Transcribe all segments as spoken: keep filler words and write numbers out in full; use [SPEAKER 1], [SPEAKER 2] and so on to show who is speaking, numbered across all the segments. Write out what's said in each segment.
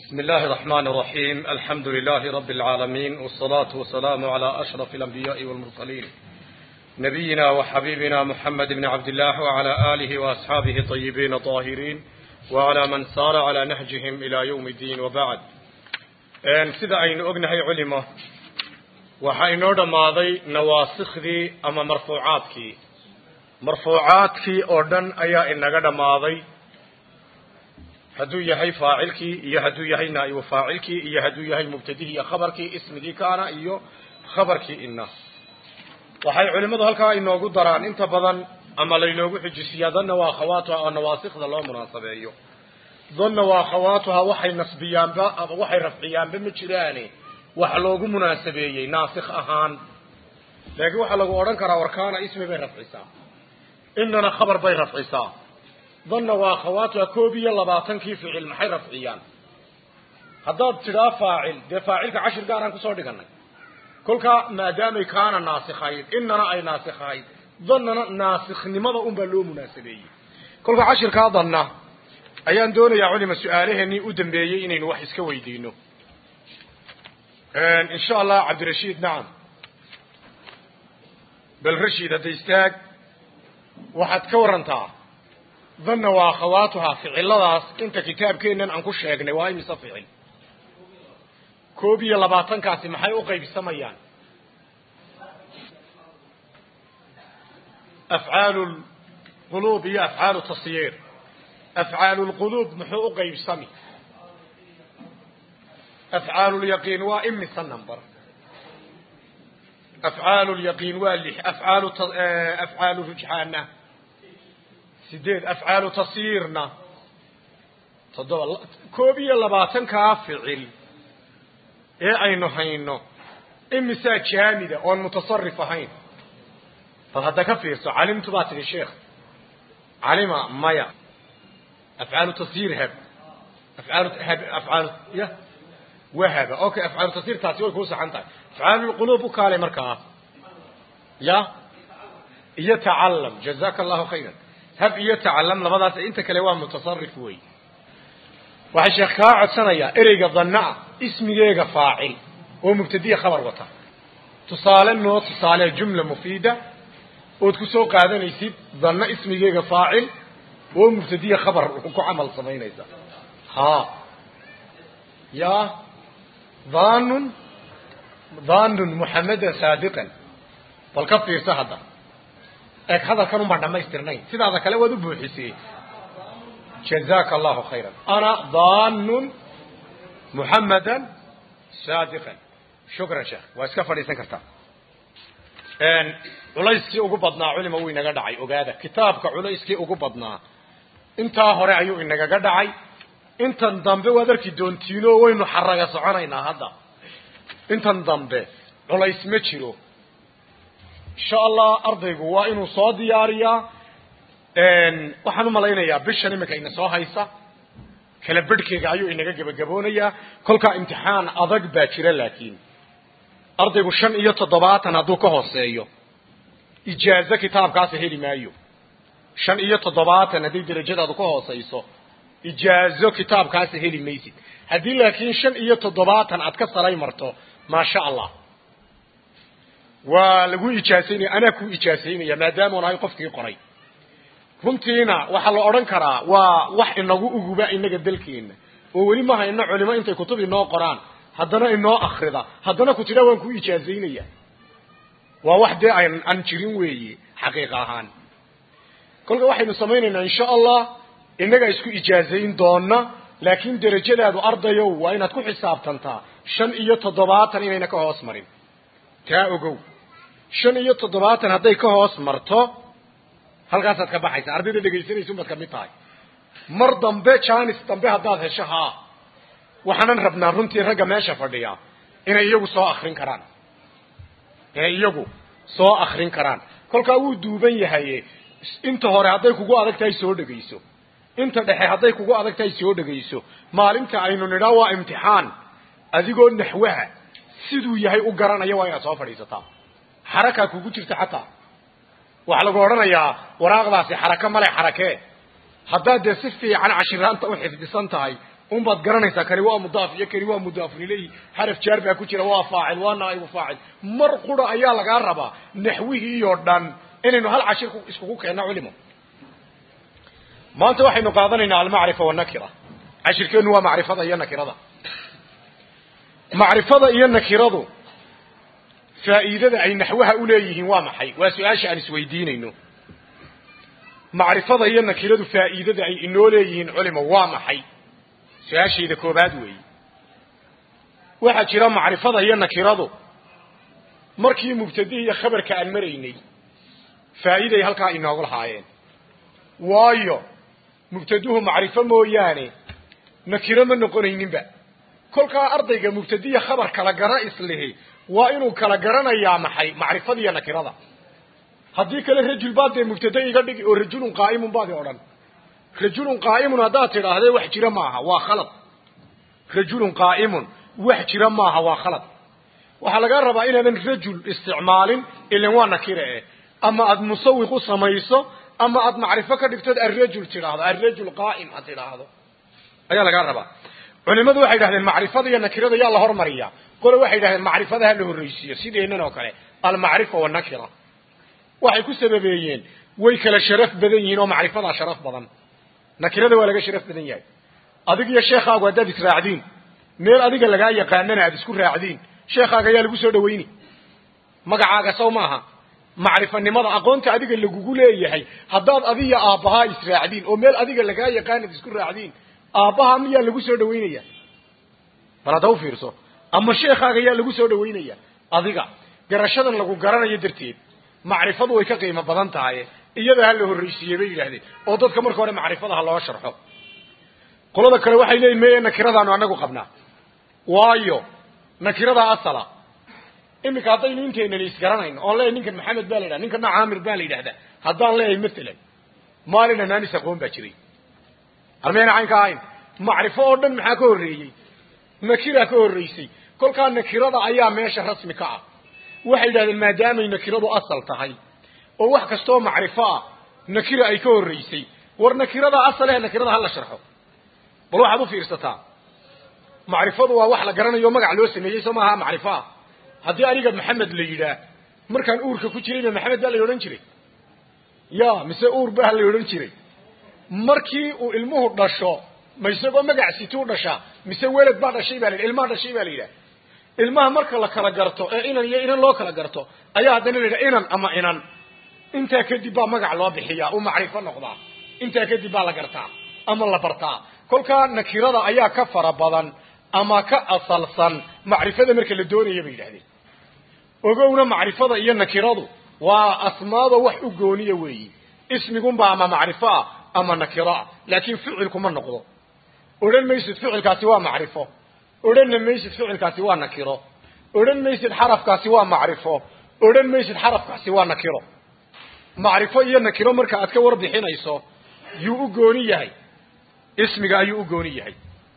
[SPEAKER 1] بسم الله الرحمن الرحيم. الحمد لله رب العالمين، والصلاة والسلام على أشرف الأنبياء والمرسلين نبينا وحبيبنا محمد بن عبد الله وعلى آله وأصحابه الطيبين الطاهرين وعلى من سار على نهجهم إلى يوم الدين. وبعد، سيدا أين أغنهي علمه وحينو دماضي نواسخذي أما مرفوعاتك مرفوعاتك أردن أيا إنك دماضي هدو يهي فاعلك إيا هدو يهي نائب فاعلك إيا هدو يهي مبتديه خبرك اسمك كان إيو خبرك إنا وحي علماء هلكا إنو قدران انت بدن أما لينوغو حجسيا ظن واخواتها أو نواسخ الله مناسبة إيو ظن واخواتها وحي نسبيان با وحي رفعيان بمجراني وحلوغو مناسبة إيي ناسخ أهان لكن وحلوغو أران كرا وركان اسمي بي رفعيسا إننا خبر بي رفعيسا ظن واخواتها كوبيا لباطن كيف علم حي رفعيان هذا ترى فاعل ده فاعل كعشر قارن كسر دقنا كل كا ما دام كان ناسخين إننا أي ناسخين ظننا ناسخ لماذا أم بلو مناسبين كل كا عشر كاظنا أيان دون يا علم سؤاله إني أدم بيجي إني نوحس كويدينه إن شاء الله عبد الرشيد. نعم بالرشيد هذا يستاق واحد كورنتا ظن واخواتها في علadaas inta kitaabkeenan aan ku sheegnay waa imisa ficil koob iyo labaatan kaasi maxay u qaybsamayaan af'aalul qulub iyo af'aalut tasyir af'aalul qulub muxuu u qaybsami af'aalul yaqiin waa imisa number af'aalul yaqiin waa lix af'aalut af'aalur rujxaana سيدين أفعال تصيرنا تضل كوبية لباتن كافعل إيه أينو هينو إمسا جامدة أو المتصرفة هين فهذا كفير سو علمت باتن الشيخ علم مايا أفعال تصير هب أفعال هب أفعال يا وهب أوكي أفعال تصير تاسيول كوسا عنتك أفعال القلوب وكالي مركها يا يتعلم جزاك الله خيرا هب يتعلم لبضات انت كلوان متصرف وي waxay sheekh ka codsanaya ereyga dhanna ismigeega faa'il oo mubtadiya khabar wata tusaale noo tusaale jumla mufida oo ku soo qaadanaysid dhanna ismigeega faa'il oo mubtadiya khabar ku amal sameynaysa ha ya dhanun dhanun muhammadan sadiqan bal ka fiirsa hada اك هذا كانوا ما دمايسترنين سيده هذا كله ود بوخيسي جزاك الله خيرا انا ظان محمدا صادقا شكرا شيخ واسك فريسن كرتا ان culayskii ugu badnaa culimo uu inaga dhacay ogaada kitaabka culayskii ugu badnaa inta hore ayuu inaga dhacay intan dambe wadarkii doontiino waynu xaraga soconaynaa hadda intan dambe culays ma jiro إن شاء الله أرضيه وإنه صاد ياريا إن وحنو ملاينا يا بشري مكاين صاح هيسا كلا بدك يجايو إنك جب جبونيا كل كامتحان أضج باكر لكن أرضيه وشن يتضبط أنا دوكه هسيو إجازة كتاب كاسه هلي مايو شن يتضبط أنا دي درجة دوكه هسيسو إجازة كتاب كاسه هلي ميسي هذي لكن شن يتضبط أنا أتكسر أي مرتو ما شاء الله ولغو إجازيني أنا كو إجازيني يا مادام أنا يقفكي قري runtiina waxa la oran karaa waa wax inagu uguba inaga dalkeena oo wali ma hayna culimo intay kutub inoo qoraan hadana inoo akhrida hadana ku tira waan ku ijaazeynaya waa wax de aan jirin weeye xaqiiq ahaan kulka waxaynu sameeynaa insha Allah inaga isku ijaazeyn doona laakiin darajadaadu ardayo waa inaad ku xisaabtantaa shan iyo toddobaatan inayna ka hoos marin taa ogow shan iyo toddobaatan haday ka hoos marto halkaas aad ka baxaysa ardayda dhageysanayso mad ka mid tahay mar dambe chance dambe hadaad hesho ha waxaan rabnaa runtii raga meesha fadhiya inay iyagu soo akhrin karaan inay iyagu soo akhrin karaan kolka uu duuban yahay inta hore haday kugu adag tahay soo dhageyso inta dhexe haday kugu adag tahay soo dhageyso maalinta aynu nidhaa waa imtixaan adigoo naxwaha siduu yahay u garanaya waa inaad soo fadhiisataa xaraka kugu jirta xataa waxa lagu oranayaa waraaqdaasi xaraka male xarakee hadda de si fiican cashiraanta u xifdisan tahay un baad garanaysaa kani waa mudaaf iyo kani waa mudaaf ilayhi xaraf jaar baa ku jira waa faacil waa naa'ib faacil mar qura ayaa laga rabaa naxwihi iyo dhan inaynu hal cashir isku keenno culimo maanta waxaynu qaadanaynaa al-ma'rifa wa nakira cashirkeenu waa ma'rifada iyo nakirada ma'rifada iyo nakiradu faa'iidada ay naxwaha u leeyihiin waa maxay waa su'aasha aan isweydiinayno ma'rifada iyo nakiradu faa'iidada ay inoo leeyihiin culimo waa maxay su'aashayda koobaad weeye waxa jira ma'rifada iyo nakiradu markii mubtadihi iyo khabarka aan maraynay faa'iiday halka inoogu lahaayeen waayo mubtaduhu ma'rifo mooyaane nakiro ma noqonayninba kolka ardayga mubtadiya khabar kala gara islihi waa inuu kala garanayaa maxay ma'rifada iyo nakirada haddii kale rajul baad ee mubtada iga dhigi oo rajulun qaa'imun baad odhan rajulun qaa'imun hadaa tiraahday wax jira maaha waa khalad rajulun qaa'imun wax jira maaha waa khalad waxa laga rabaa inaadan rajul isticmaalin ilaa waa nakira ee ama ad musawiq u samayso ama ad ma'rifo ka dhigtad ar-rajul tiraahdo ar-rajul qaa'im ad tiraahdo ayaa laga rabaa culimadu waxay yiraahdeen ma'rifada iyo nakirada yaa la hormariya qolo waxay yiraahdeen ma'rifada la horreysiyo sideenan oo kale al-ma'rifa wa nakira waxay ku sababeeyeen way kala sharaf badan yihiin oo ma'rifada sharaf badan nakirada waa laga sharaf badan yahay adiga iyo sheekhagu hadda israacdiin meel adiga laga yaqaanana aad isku raacdiin sheekhaga yaa lagu soo dhaweeyni magacaaga soo maaha ma'rifanimada aqoonta adiga lagu leeyahay haddaad adiga aabaha israacdiin oo meel adiga laga yaqaan isku raacdiin aabaha miyaa lagu soo dhaweynaya baladaw fiirso ama sheekhaga yaa lagu soo dhaweynaya adiga garashadan lagu garanayo darteed ma'rifadu way ka qiimo badan tahay iyada hal horreysiye bay yiraahdeen oo dadka marka hore ma'rifada loo sharxo qolada kale waxay leeyihiin meeyay nakiradaanu anagu qabnaa waayo nakirada asala imika hadaynu inteena is garanayno oo leeyahay ninkan maxamed baa la yiraahdaa ninkan caamir baa la yiraahdaa haddaan leeyahay midalan maalina naanis aqoon baa jiray armeena caynka ahayn ma'rifo oo dhan maxaa ka horreeyay nakira ka horreysay kolka nakirada ayaa meesha rasmi ka ah waxay yiraahdeen maadaama nakiradu asal tahay oo wax kasto ma'rifo ah nakira ay ka horreysay war nakirada asal ee nakirada hal la sharxo bal waxaad u fiirsataa ma'rifadu waa wax la garanayo magac loo sameeyay soomaha ma'rifo haddii aniga maxamed la yiraahdo markaan uurka ku jiray maxamed baa la oran jiray ya mise uur baa la oran jiray markii uu ilmuhu dhasho ma isagoo magac situu dhasha mise walad baa dhashay baa la ilmaha dhashay baa la yiraahdaa ilmaha marka la kala garto ee inan iyo inan loo kala garto ayaa hadana la yiraahdaa inan ama inan inta kadib baa magac loo bixiyaa oo ma'rifo noqda inta kadib baa la gartaa ama la bartaa kolka nakirada ayaa ka fara badan ama ka asalsan ma'rifada marka la doonayo bay yiraahdeen ogowna ma'rifada iyo nakiradu waa asmaada wax u gooniya weeyi ismigun baa ama ma'rifa ama nakira laakiin ficilku ma noqdo oran maysid ficilkaasi waa ma'rifo oran maysid ficilkaasi waa nakiro oran maysid xarafkaasi waa ma'rifo oran maysid xarafkaasi waa nakiro ma'rifo iyo nakiro marka aad ka warbixinayso yuu u gooni yahay ismiga ayuu u gooni yahay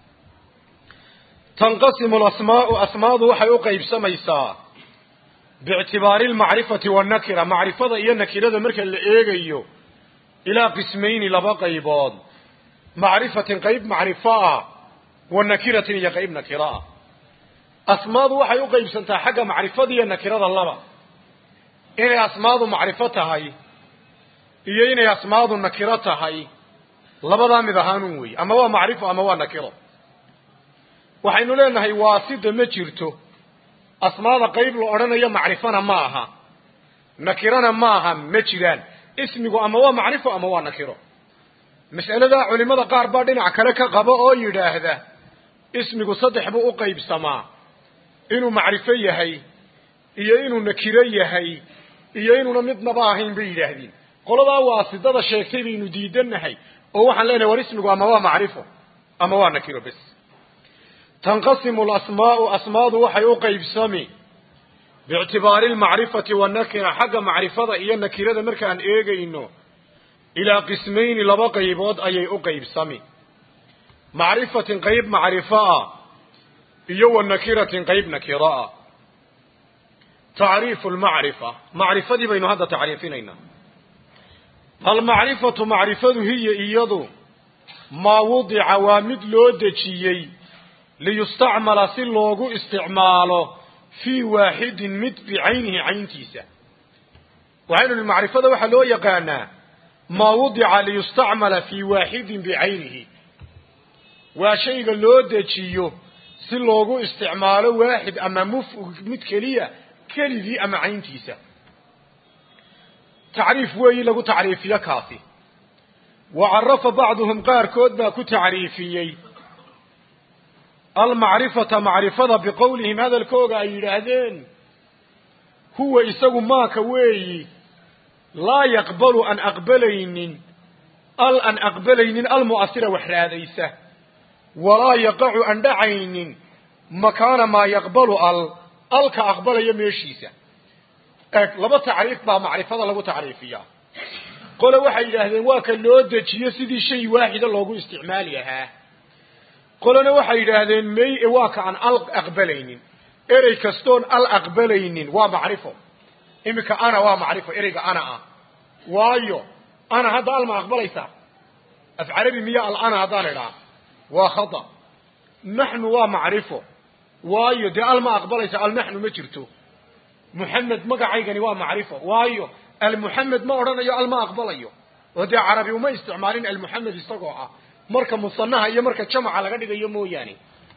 [SPEAKER 1] tanqasimu al-asmaa'u asmaadu waxay u qaybsamaysaa bi'tibari al-ma'rifati wan-nakira ma'rifada iyo nakirada marka la eegayo ila qismayni laba qaybood ma'rifatin qayb ma'rifa wa nakiratin ya qayb nakira asmaadu waxay u qaybsantaa xagga ma'rifada iyo nakirada laba inay asmaadu ma'rifo tahay iyo inay asmaadu nakira tahay labada mid ahaan weey ama waa ma'rifo ama waa nakiro waxaynu leenahay waasida ma jirto asmaada qayb loo oranayo ma'rifana ma aha nakirana ma aha ma jiraan ismigu ama waa ma'rifo ama waa nakiro mas'alada culimada qaar baa dhinac kale ka qabo oo yiraahda ismigu saddex buu u qaybsamaa inuu ma'rifo yahay iyo inuu nakiro yahay iyo inuu midnaba ahayn bay yiraahdeen qolada waasidada sheegtay inuu diidanahay oo waxaan leenahay war ismigu ama waa ma'rifo ama waa nakiro bas tanqasimu al-asmaa'u asmaadu waxay u qaybsami باعتبار المعرفة والنكرة حق معرفة إيا النكرة مركان إيغينو إلى قسمين لبا قيبود أي أقيب سمي معرفة قيب معرفة إيا والنكرة قيب نكرة تعريف المعرفة معرفة دي بين هذا تعريفين المعرفة معرفة هي إيادو ما وضع ومد لو دجيي ليستعمل سلوغو استعماله في واحد مد بعينه عين تيسا وعين المعرفة ده waxa loo yaqaana ما وضع ليستعمل في واحد بعينه وشيء loo dajiyo si loogu isticmaalo واحد ama mid kaliya kalidi ama cayntiisa تعريف وي lagu tacriifiyo kaasi وعرف بعضهم قاركود با ku tacriifiyay المعرفة معرفة بقولهم هذا الكوغا يراهدين هو إساق ماك وي لا يقبل أن أقبلين ال أن أقبلين المؤثرة وحراديسة ولا يقع أن دعين مكان ما يقبل ال ال كأقبل يميشيسة لبا تعريف با معرفة لبا تعريفية قول وحي يراهدين واكا اللودة يسيدي شيء واحد اللوغو استعماليها قولنا waxay yiraahdeen may waa ka aan al aqbalaynin erey kastoon al aqbalaynin waa macrifo imika ana waa macrifo ereyga ana ah waayo ana hada al ma aqbalaysa af arabi miya al ana hada leeyahay waa khata nahnu waa macrifo waayo de al ma aqbalaysa al nahnu ma jirto muhammad magacaygani waa macrifo waayo al muhammad ma oranayo al ma aqbalayo wada arabi uma isticmaalin al muhammad isagoo ah marka musanaha iyo marka jamaca laga dhigayo mooyaane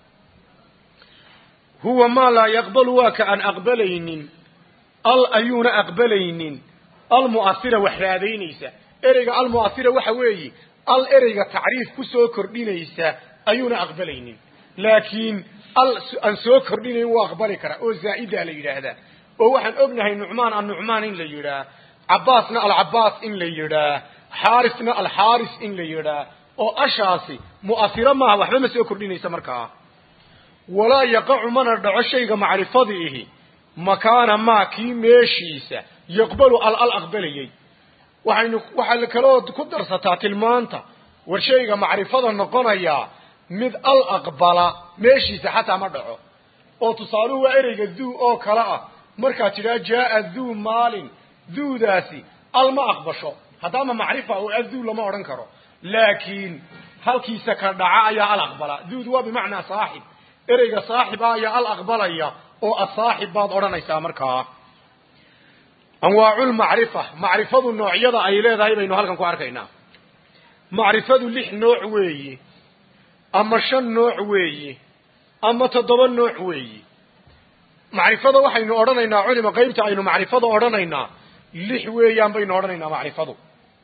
[SPEAKER 1] huwa ma la yaqbalu wa ka an aqbalaynin al ayuna aqbalaynin al mu'athira wahraadaynaysa ereyga al mu'athira waxa weeyi al ereyga tacriif ku soo kordhinaysa ayuna aqbalaynin laakiin al an soo kordhinayn waa aqbali kara oo zaa'ida la yiraahdo oo waxaan ognahay nucmaan an nucmaan in la yiraahdo abbaasna al abbaas in la yiraahdo xaarisna al xaaris in la yiraahdo oo ashaasi mu'athira ma waxba ma soo kordhinaysa markaa wala yaqacu man dhaco shayga macrifadihi makaana ma ki meeshiisa yaqbalu al al aqbaliyay waxaynu waxa kale oo ku darsataa tilmaanta war shayga macrifada noqonaya mid al aqbala meeshiisa xataa ma dhaco oo tusaaluhu waa ereyga duu oo kala ah marka tiraa jaa duu maalin duudaasi al ma aqbasho hadama macrifa oo aduu lama oran karo لكن هل كيسا كردعاء يا الأقبلة ذو هو بمعنى صاحب إريق صاحب يا الأقبلة يا أو الصاحب بعض أولانا يسامركا أنواع المعرفة معرفة النوعية أي لا ذاهب إنه هل كان كواركينا معرفة اللح نوع وي أما شن نوع وي أما تضبن نوع وي معرفة وحي إنه أولانا علم غيبت أنه معرفة أولانا لح وي أنبين أولانا معرفة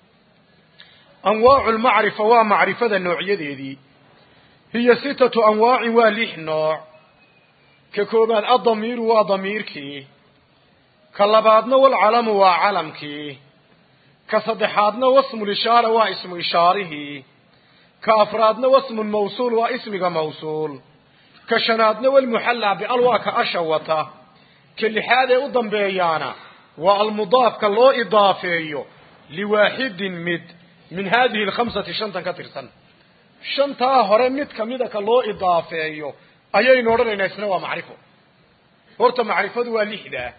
[SPEAKER 1] أنواع المعرفة ومعرفة النوعية دي هي ستة أنواع ولح نوع ككوبان الضمير وضميرك كاللبادنا والعلم وعلمك كصدحاتنا واسم الإشارة واسم إشاره كأفرادنا واسم الموصول واسمك موصول كشنادنا والمحلى بألواك أشوته كل حادة أضم بيانا والمضاف كالله إضافيه لواحد مد من هذه الخمسة شنطة كثير سنة شنطة هرمت كميدة كالله إضافيه أي نورنا يسنوا معرفة ورت معرفة والإحدى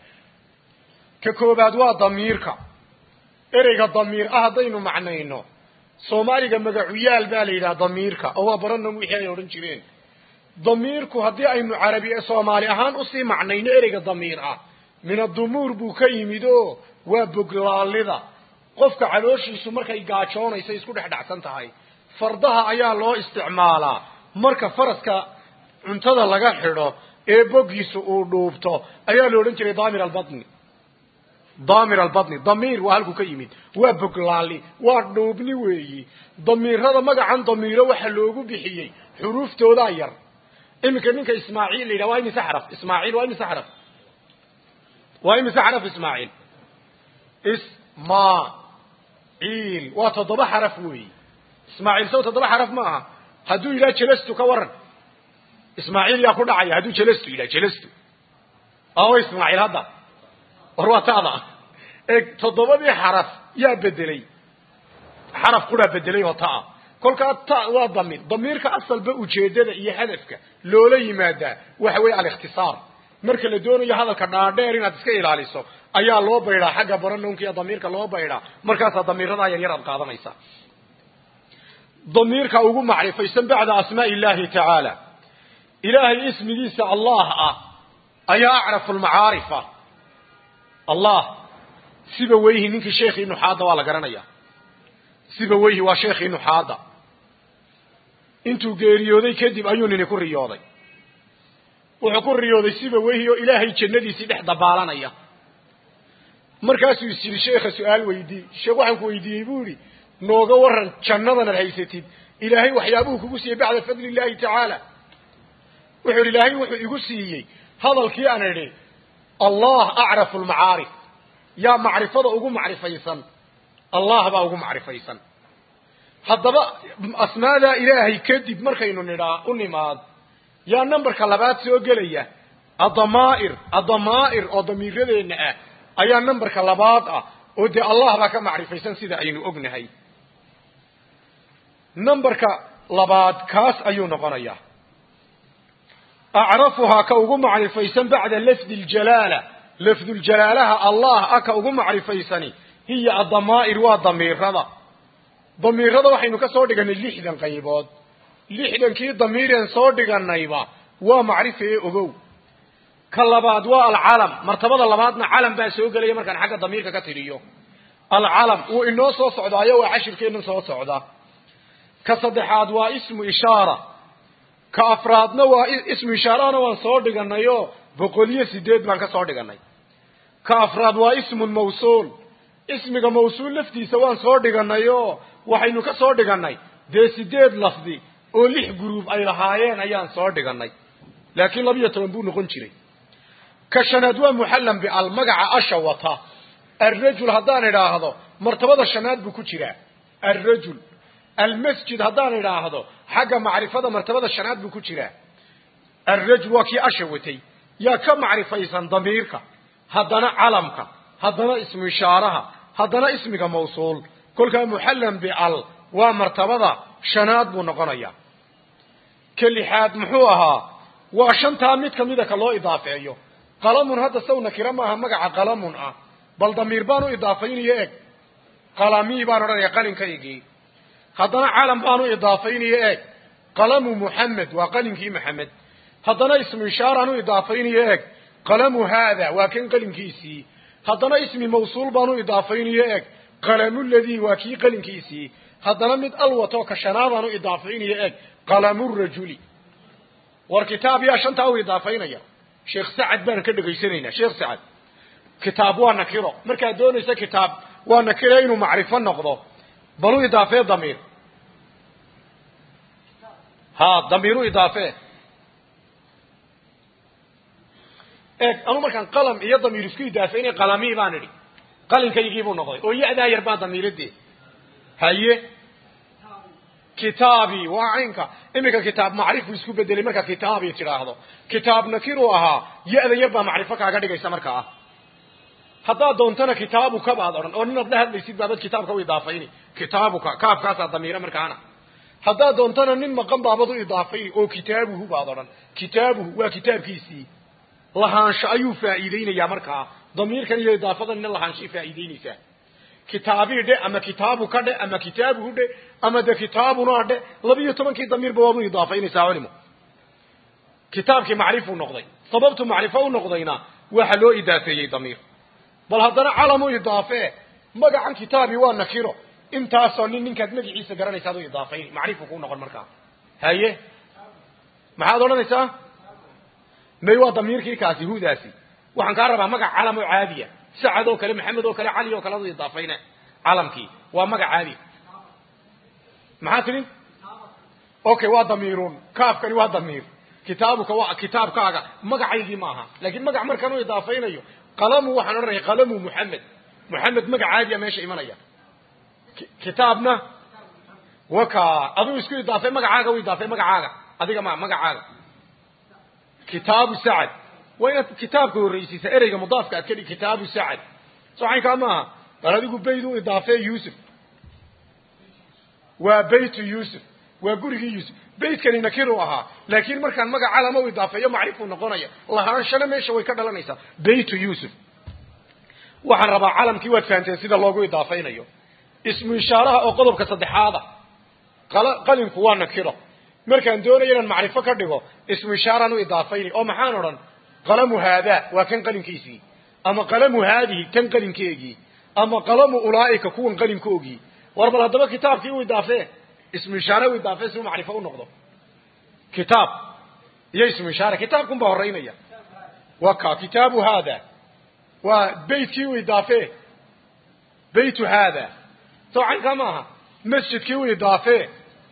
[SPEAKER 1] ككوباد وضميرك إريق الضمير أهدين معنينه صومالي مقعويال بالي إلى ضميرك أو برنا وحيان يورنجرين ضميرك هدي أي عربي صومالي أهان أصي معنين إريق الضمير من الضمور بوكي مدو وبقلال لذا قفك علوشيسو markay gaajoonaysa isku dhex dhacsan tahay fardaha ayaa loo isticmaalaa marka faraska cuntada laga xidho ee bogiisu uu dhuubto ayaa loo oran jiray daamir al-badni daamir al-badni damir waa halku ka yimid waa boglaali waa dhuubni weeyi damirada magacan damiro waxa loogu bixiyay xuruuftooda yar imika ninka ismaaciil ila waa imisa xaraf ismaaciil waa imisa xaraf waa imisa xaraf ismaaciil isma إيل وتضبح حرف وي إسماعيل سو تضبح حرف معها هدو إلى جلستو كورن إسماعيل يأخذ عيا هدو جلستو إلى جلستو أو إسماعيل هذا وهو تاضع تضبح حرف يا بدلي حرف كله بدلي وطاء كل كالطاء والضمير ضمير كأصل بوجهده يحذفك لولي ماذا وحوي على الاختصار marka la doonayo hadalka dhaadheer inaad iska ilaaliso ayaa loo bayraa xagga baranonka iyo damiirka loo bayraa markaas damiirada yar yar aad qaadanaysa ضميرك أو معرفة يسمى بعد أسماء الله تعالى إلهي اسم ليس الله أي أعرف المعارفة الله سيبويه منك شيخ إنه حاضر ولا قرنيا سيبويه وشيخ إنه حاضر انتو قيريودي كدب أيون يكون رياضي وحكون رياضي سيبويه إلهي جندي سيدح دبالانيا مركاسو يسير الشيخ سؤال ويدي الشيخ وحنك ويدي يبوري نوغا ورن جنضنا الهيستين إلهي وحيابوه كبسي بعد فضل الله تعالى وحر إلهي وحيقسي هذا الكيان لي الله أعرف المعارف يا معرفة أقو معرفيسا الله بقى أقو معرفيسا هذا بقى أسماء لا إلهي كدب مركينو نراء النماد يا نمبر كلابات سوغلية الضمائر الضمائر الضمير لنا أي نمبر كلابات ودي الله بقى معرفيسا سيدا أينو أغنهي نمبر كلابات كاس أيو نغنية أعرفها كأقو معرفيسا بعد لفظ الجلالة لفظ الجلالة الله أكا أقو معرفيساني هي الضمائر والضمير هذا ضمير هذا وحينو كسودقان الليحدا قيباد ليحدا كي ضميرين صودقان نايبا ومعرفة أقو كاللباد والعالم مرتبط اللبادنا عالم بأسوق لي مركان حقا ضميرك كتريو العالم وإنه صو صعدا وعشر كينو صو صعدا كصدحاد واسم إشارة كأفرادنا واسم إشارة وانصودقان نايو بقولية سيديد بانك صودقان ناي كأفراد واسم الموصول اسمك موصول لفتي سوان صودقان نايو وحينو كصودقان ناي دي سيديد لفظي وليح جروب أي لهايين أيان صودقان ناي لكن لم يتنبون غنشري كشناد ومحلم بالمقع أشوطها الرجل هدان إلى هذا مرتبط الشناد بكتيرا الرجل المسجد هدان إلى هذا حاجة معرفة مرتبط الشناد بكتيرا الرجل وكي أشوتي يا كم معرفة يسان ضميرك هدنا علمك هدنا اسم إشارها هدنا اسمك موصول كل كان محلم بال ومرتبط شناد بنقنيا كل حاد محوها وعشان تاميت كم يدك الله إضافة أيوه قلم هذا سونا كرامها مجا قلم آه بل ضمير بانو إضافين يأك قلمي بانو رأي قلم كيجي هذانا عالم بانو إضافين يأك قلم محمد وقلم كي محمد هذانا اسم إشارة إضافين يأك قلم هذا وكن قلم كيسي هذانا اسم موصول بانو إضافين يأك قلم الذي وكي قلم كيسي هذانا مد ألوة كشنا بانو إضافين يأك قلم الرجل والكتاب يا شنطة أو إضافين يا شيخ سعد بان كده قيسينينا شيخ سعد كتاب وانا كيرو مركا دونيسا كتاب وانا كيرينو معرفة نقضو بلو إضافة ضمير ها ضميرو إضافة ايه أنو مركان قلم إيا ضمير اسكو إضافيني قلمي بانري قلم كي يجيبو نقضي ويأدا يربا ضمير دي هايه كتابي وعينك إمك كتاب معرفة يسكو بدلي مركا كتابي تراهضو كتاب نكيروها يأذن يربى معرفة قاعدة جيسا مركا حتى دونتنا كتابك بعض أرن أو نبدأ هذا يصير بعد كتابك وإضافيني كتابك كاف كاسة ضميرة مركانا حتى دونتنا نم مقام بعضه إضافي أو كتابه بعض أرن كتابه وكتاب كيسي لهانش أيو فائدين يا مركا ضمير كان يضافة إن لهانش فائدين سه كتابي ده أما كتابك ده أما كتابه ده أما ده كتابنا ده لبي يتمن كي ضمير بوابه إضافين ساولمه كتاب كمعرفة ونقضي صببت معرفة ونقضينا وحلو إضافي ضمير بل هذا علم إضافة ما عن كتابي ونكيره انت أصلا إنك نجي عيسى جراني سادو إضافين معرفة كون نقول مركا هاي ما هذا ولا نسا ما هو ضمير كي كاسي هو داسي وعن كاربا ما علم عادية سعد وكلام محمد وكلام علي وكلام إضافين علم كي وما عادي معاتني أوكي وضميرون كاف كان وضمير كتابك وا كتاب كاغا مقعيدي معها لكن مقع مر كانوا إضافين أيوه قلم وحنا نرى قلم محمد محمد مقع عادي ماشي إيمانية كتابنا وكا أبو يسكت إضافة مقع عاقة وإضافة مقع عاقة هذه كمان مقع عاقة كتاب سعد وين كتابك الرئيسي سأرجع مضاف كأكل كتاب سعد صحيح كمان هذا يقول بيدو إضافة يوسف وبيت يوسف وقريه يوسف بيت كان ينكروها لكن مركان مقع علامة وإضافية معرفة نقنية الله هانشنا ماشي ويكرر لنيسا بيت يوسف وحن ربع علم كي واد فانتين سيدا لوغو إضافين أيو اسم إشارة أو قضب كصدح هذا qalinku waa nakiro markaan doonayo inaan macrifo ka dhigo ismu ishaaraan u idaafayni oo maxaan odhan qalamu haadaa waa kan qalinkiisii ama qalamu haadihi tan qalinkeegii ama qalamu ulaa'ika kuwan qalinkoogii war bal haddaba kitaabkii u idaafee ismu ishaare u idaafee si uu macrifo u noqdo kitaab iyo ismu ishaare kitaabkun baa horreynaya waa ka kitaabu haada waa beytkii u idaafee beytu haada soocanka maaha masjidkii u idaafee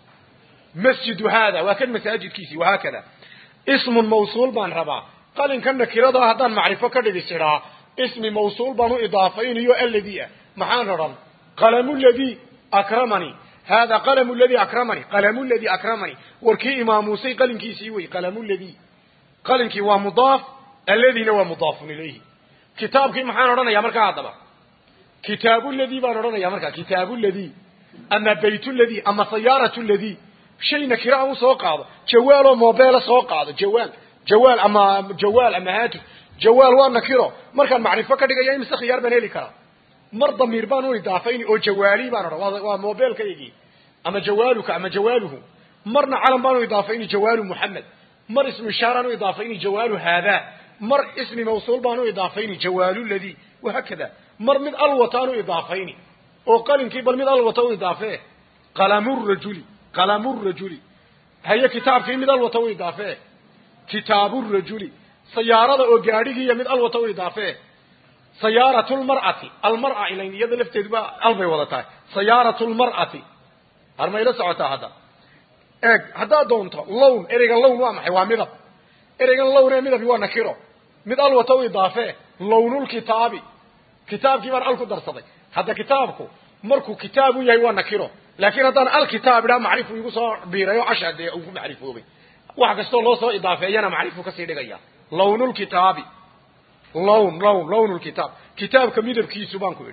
[SPEAKER 1] masjidu haada waa kan masaajidkiisii wahaakada ismun mawsuul baan rabaa qalinka nakirada haddaan macrifo ka dhigisiraa ismi mawsuul baan u idaafaynayo alladii ah maxaan odhan qalamu ladii akramani hada qalamu ladii akramani qalamu ladii akramani warkii imaam muuse qalinkiisii wey qalamu ladii qalinkii waa mudaaf alladina waa mudaafun ilayhi kitaabkii maxaan odhanayaa markaa haddaba kitaabu ladii baan odhanayaa markaa kitaabu ladii ama baytu ladii ama sayaaratu ladii shay nakira aan soo qaado jawaal oo mobile soo qaado jawaal jawaal ama jawaal ama haatif jawaal waa nakiro markaan macrifo ka dhigaya imisa khiyaar baan heli karaa mar damiir baan u idaafayni oo jawaali baan odhan waa mobile kaygii ama jawaaluka ama jawaaluhu marna calam baan u idaafayni jawaalu muhammad mar ismu ishaaraan u idaafayni jawaalu haadaa mar ismi mawsuul baan u idaafayni jawaalu ladii wahakada mar mid alwataan u idaafayni oo qalinkii bal mid alwata u idaafee qalamu rajuli qalamu rajuli haya kitaabkii mid alwata u idaafee kitaabu rajuli sayaarada oo gaadhigii iyo mid alwata u idaafee sayaaratu lmar'ati almar'a ilayn iyada lafteeduba albay wadataa sayaaratu lmar'ati harmayla socotaa hadda eeg haddaad doonto lown ereyga lown waa maxay waa midab ereygan lown ee midabi waa nakiro mid alwata u idaafee lownulkitaabi kitaabkii baan al ku darsaday hadda kitaabku markuu kitaab u yahay waa nakiro laakiin haddaan alkitaab idhaa macrifu igu soo biirayo casha dee ugu macrifoobay wax kastoo loo soo idaafeeyana macrifu kasii dhigaya lownulkitaabi lown lown lownulkitaab kitaabka midabkiisu baan ku idhi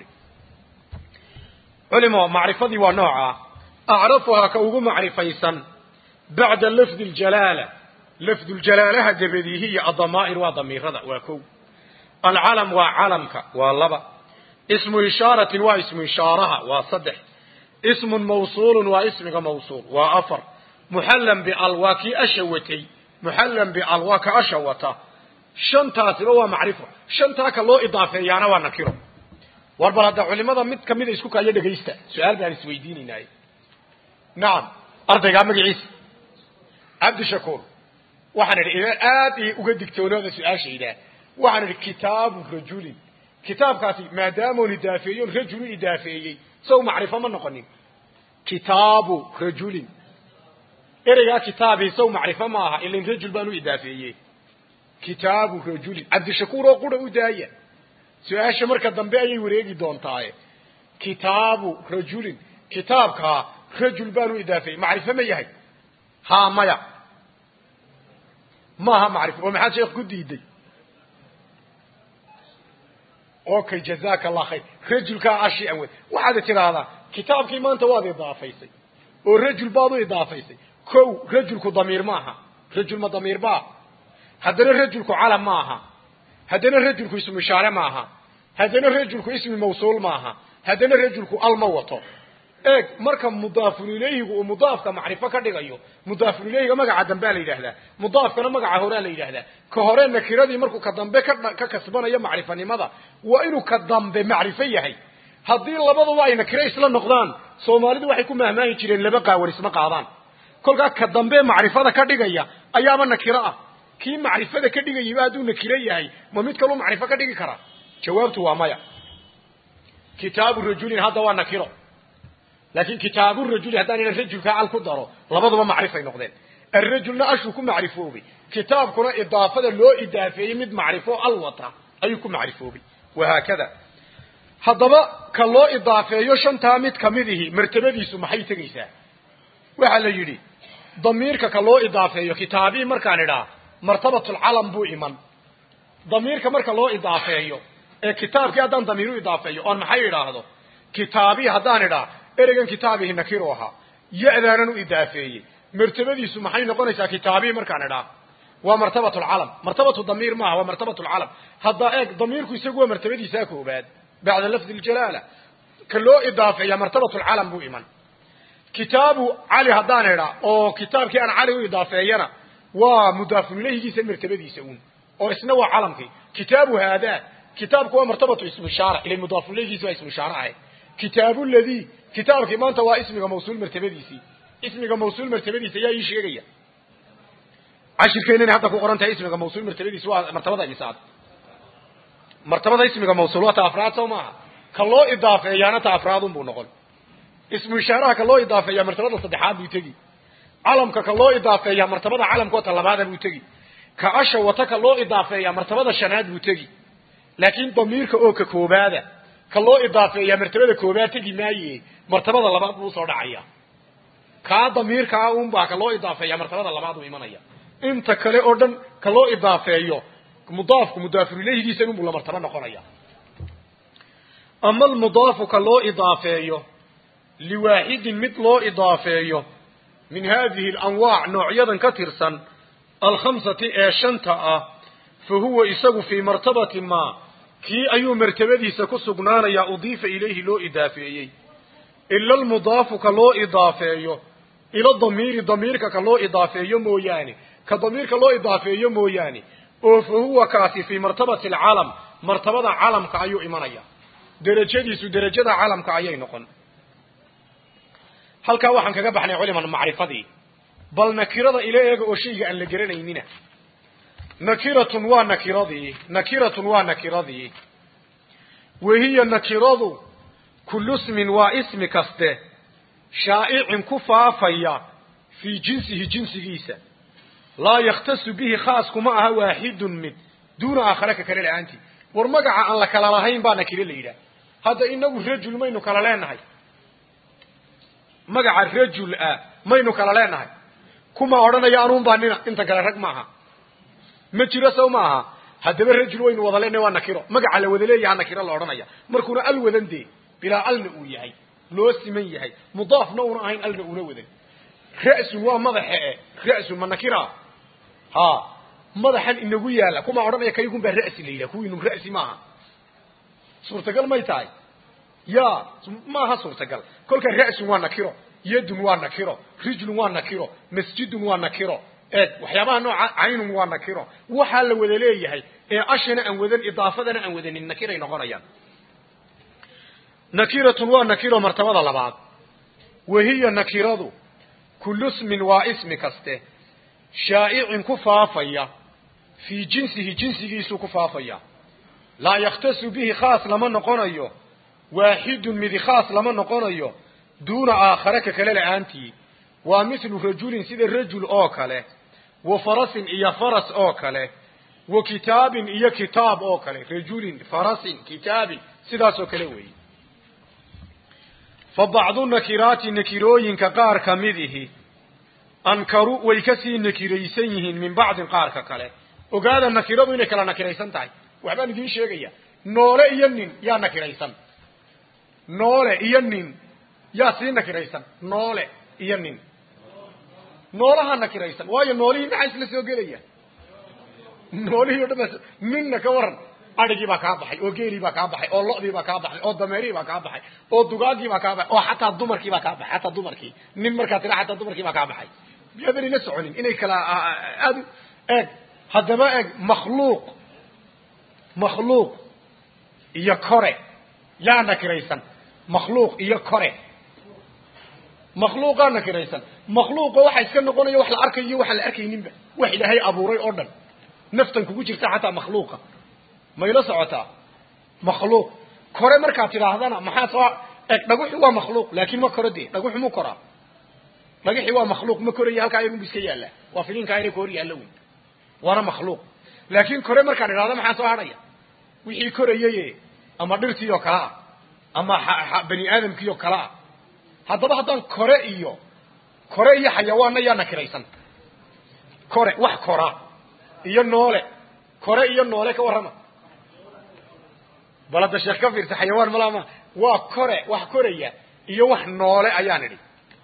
[SPEAKER 1] culimo macrifadii waa nooca acrafuhaa ka ugu macrifaysan bacda lafdi ljalaala lafdu ljalaalaha dabadiihi iyo adamaa'ir waa damiirada waa kow alcalam waa calamka waa laba ismu ishaaratin waa ismu ishaaraha waa saddex ismun mawsuulun waa ismiga mawsuul waa afar muxallan bial waa kii asha watay muxallan bial waa ka asha wata shantaasiba waa macrifo shantaa ka loo idaafeeyaana waa nakiro war bal hadda culimada mid kamida isku kaayo dhegaysta su-aal baan isweydiinaynay nacam ardaygaa magaciisa cabdishakuur waxaan idhi aad i uga digtoonooda su-aashayda waxaan idhi kitaabu rajulin kitaabkaasi maadaamoon idaafeeyon rajulu idaafeeyey sow macrifo ma noqonin kitaabu rajulin ereygaa kitaabii sow macrifo ma aha ilain rajul baan u idaafeeyey kitaabu rajulin cabdishakuur oo qura u daaya su-aasha marka dambe ayay wareegi doontaaye kitaabu rajulin kitaabkaa rajul baan u idaafeeyey macrifo ma yahay haa maya maaha macrifo oo maxaad sheekh ku diiday okay jazaaka allah khayr rajulkaa ashi an wey waxaad tidhaahdaa kitaabkii maanta waad idaafaysay oo rajul baad u idaafaysay kow rajulku damiir maaha rajul ma damiir baa haddana rajulku calam maaha haddana rajulku ismu ishaare maaha haddana rajulku ismi mawsuul maaha haddana rajulku al ma wato eeg marka mudaafun ilayhigu uu mudaafka macrifo ka dhigayo mudaafun ilayhiga magaca dambea la yidhaahdaa mudaafkana magaca horea la yidhaahdaa ka hore nakiradii markuu ka dambe ka ka kasbanayo macrifanimada waa inuu ka dambe macrifo yahay haddii labaduba ay nakiro isla noqdaan soomaalidu waxay ku mahmaahi jireen laba qaawar isma qaadaan kolkaa ka dambe macrifada ka dhigaya ayaaba nakiro ah kii macrifada ka dhigayaba hadduu nakiro yahay ma mid kaluu macrifo ka dhigi karaa jawaabtu waa maya kitaabu rajulin hadda waa nakiro laakiin kitaabu rajuli haddaan ina rajulkaa al ku daro labaduba macrifay noqdeen alrajulna ashuu ku macrifoobay kitaabkuna idaafada loo idaafeeyey mid macrifo al wata ayuu ku macrifoobay wahaakada haddaba ka loo idaafeeyo shantaa mid kamidihi martabadiisu maxay tegaysaa waxaa la yidhi damiirka ka loo idaafeeyo kitaabii markaan idhaa martabatulcalam buu iman damiirka marka loo idaafeeyo ee kitaabkii haddaan damiir u idaafeeyo oon maxay idhaahdo kitaabii haddaan idhaa ereygan kitaabihi nakiru ahaa ya-daanan u idaafeeyey martabadiisu maxay noqonaysaa kitaabii markaan idhaa waa martabatulcalam martabatu damiir maaha waa martabatulcalam hadda eeg damiirku isagu waa martabadiisaa koobaad bacda lafdi ljalaala ka loo idaafeeya martabatulcalam buu iman كتاب علي هدان هذا أو كتاب كان علي وإضافينا ومضاف إليه جيس المرتبة يسون أو اسمه علمك كتاب هذا كتاب هو مرتبط اسم الشارع إلى مضاف إليه جيس اسم الشارع كتاب الذي كتاب كمان توا اسمه موصول مرتبة يسي اسمه موصول مرتبة يسي يا إيش يجيا عشر كينين حتى قرآن اسمه موصول مرتبة يسي مرتبة المساعد مرتبة اسمه موصولات أفراد سوما كله إضافة يعني تأفرادهم بنقول اسم الشارع كله إضافة يا مرتبة الصدحات بيتجي علم كله إضافة يا مرتبة علم قوة اللبادة بيتجي كأشة وتكله إضافة يا مرتبة الشناد بيتجي لكن ضمير كأو ككوبادة كله إضافة يا مرتبة كوبادة تجي ماي مرتبة اللبادة بوصل عيا كضمير كأوم با كله إضافة يا مرتبة اللبادة إيمانية أنت كله أردن كله إضافة يو مضاف مضاف إليه دي سنو ولا مرتبة نقرأيا أما المضاف كله إضافة لواحد مثل إضافة من هذه الأنواع نوعية كثيرا الخمسة أشنطة فهو يسوي في مرتبة ما كي أي مرتبة سكسبنانا يا أضيف إليه لو إضافة إلا المضاف كلو إضافة إلى الضمير ضمير كلو إضافة موياني كضمير كلو إضافة موياني فهو كاسي في مرتبة العالم مرتبة عالم كأيو إيمانيا درجة سو درجة عالم كأيي نقول هل كواحد كجبح علم المعرفة دي بل نكرة إليه أو شيء أن لجرنا يمينه نكرة ونكرة دي نكرة ونكرة دي وهي النكرة كل اسم واسم كسته شائع كفافيا في جنسه جنس جيسه لا يختص به خاص كما واحد من دون آخرك كريل أنتي ورمجع أن لك لرهين بانا كريل إيدا هذا إنه رجل ما إنه كلالين هاي مجع الرجل آه ما إنه كلالين هاي كما أردنا يارون بانينا أنت كلارك معها ما ترسوا معها هذا الرجل وين وضلنا وانا كيرو مجع على وذلي يعني كيرو الله أردنا يا مركونا الوذن دي بلا ألن وياي لو سمي هاي مضاف نور عين ألن ونوذن رأس ومضح رأس من نكرة ها مضحا إنه يالا كما أردنا يكيكون بالرأس الليلة هو إنه رأس معها صورة قال ما يتاي يا ما ها صورة قال كل كرأس وانا كيرو يد وانا كيرو رجل وانا كيرو مسجد وانا كيرو اد وحيابها نوع عين وانا كيرو وحال وذليه هي أشنا أن وذن إضافتنا أن وذن النكيرة ينغريان نكيرة ونكيرة مرتبة لبعض وهي النكيرة كل اسم واسم كسته شائع كفافيا في جنسه جنسه كفافيا لا يختص به خاص لما نقول واحد من خاص لما نقول دون آخرك كلال أنتي ومثل رجل سيد الرجل أوكله وفرس إيا فرس أوكله وكتاب إيا كتاب أوكله رجل فرس كتاب سيدا سوكلوي فبعض النكرات نكروين كقار كمذه أنكروا ويكسي نكريسيهن من بعض قار ككله وقال النكرات إنك لا نكريسان تاي وعبان دين شيئا نولة إيانين يا نكريسان نولة إيانين يا سين نكريسان نولة إيانين نولها نكريسان وايا نولي نعيس لسيوغيليا نولي يدبس منك ورن أرجي بكابحي أو جيري بكابحي أو لقدي بكابحي أو دميري بكابحي أو دجاجي بكابحي أو حتى الدمر كي بكابحي حتى الدمر كي نمر كتير حتى الدمر كي بكابحي بيقدر ينسعنين إنك لا أد أد هذا ما مخلوق مخلوق يكره يا نكريسان مخلوق يكره مخلوق أنا كريسان مخلوق واحد كان يقول يوحى الأركي يوحى الأركي نبى واحد هاي أبو ري أردن نفتن كوجي تحتها مخلوقة ما يلصعتها مخلوق كره مركات هذانا ما حاسوا نقول هو مخلوق لكن ما كره دي نقول مو كره نقول هو مخلوق ما كره يالك أيهم بيسكي الله وافلين كايري كوري اللون وانا مخلوق لكن كره مركات هذا ما حاسوا هذايا وحي كره يي أما درتي يوكلا أما بني آدم كيو كلا هذا بعضاً كوريو كوريو حيوان يا نكريسان كوري وح كورا إيو نولة كوريو نولة كورما بلد الشيخ كفير حيوان ملاما وكوري وح كوريا إيو وح نولة أيانري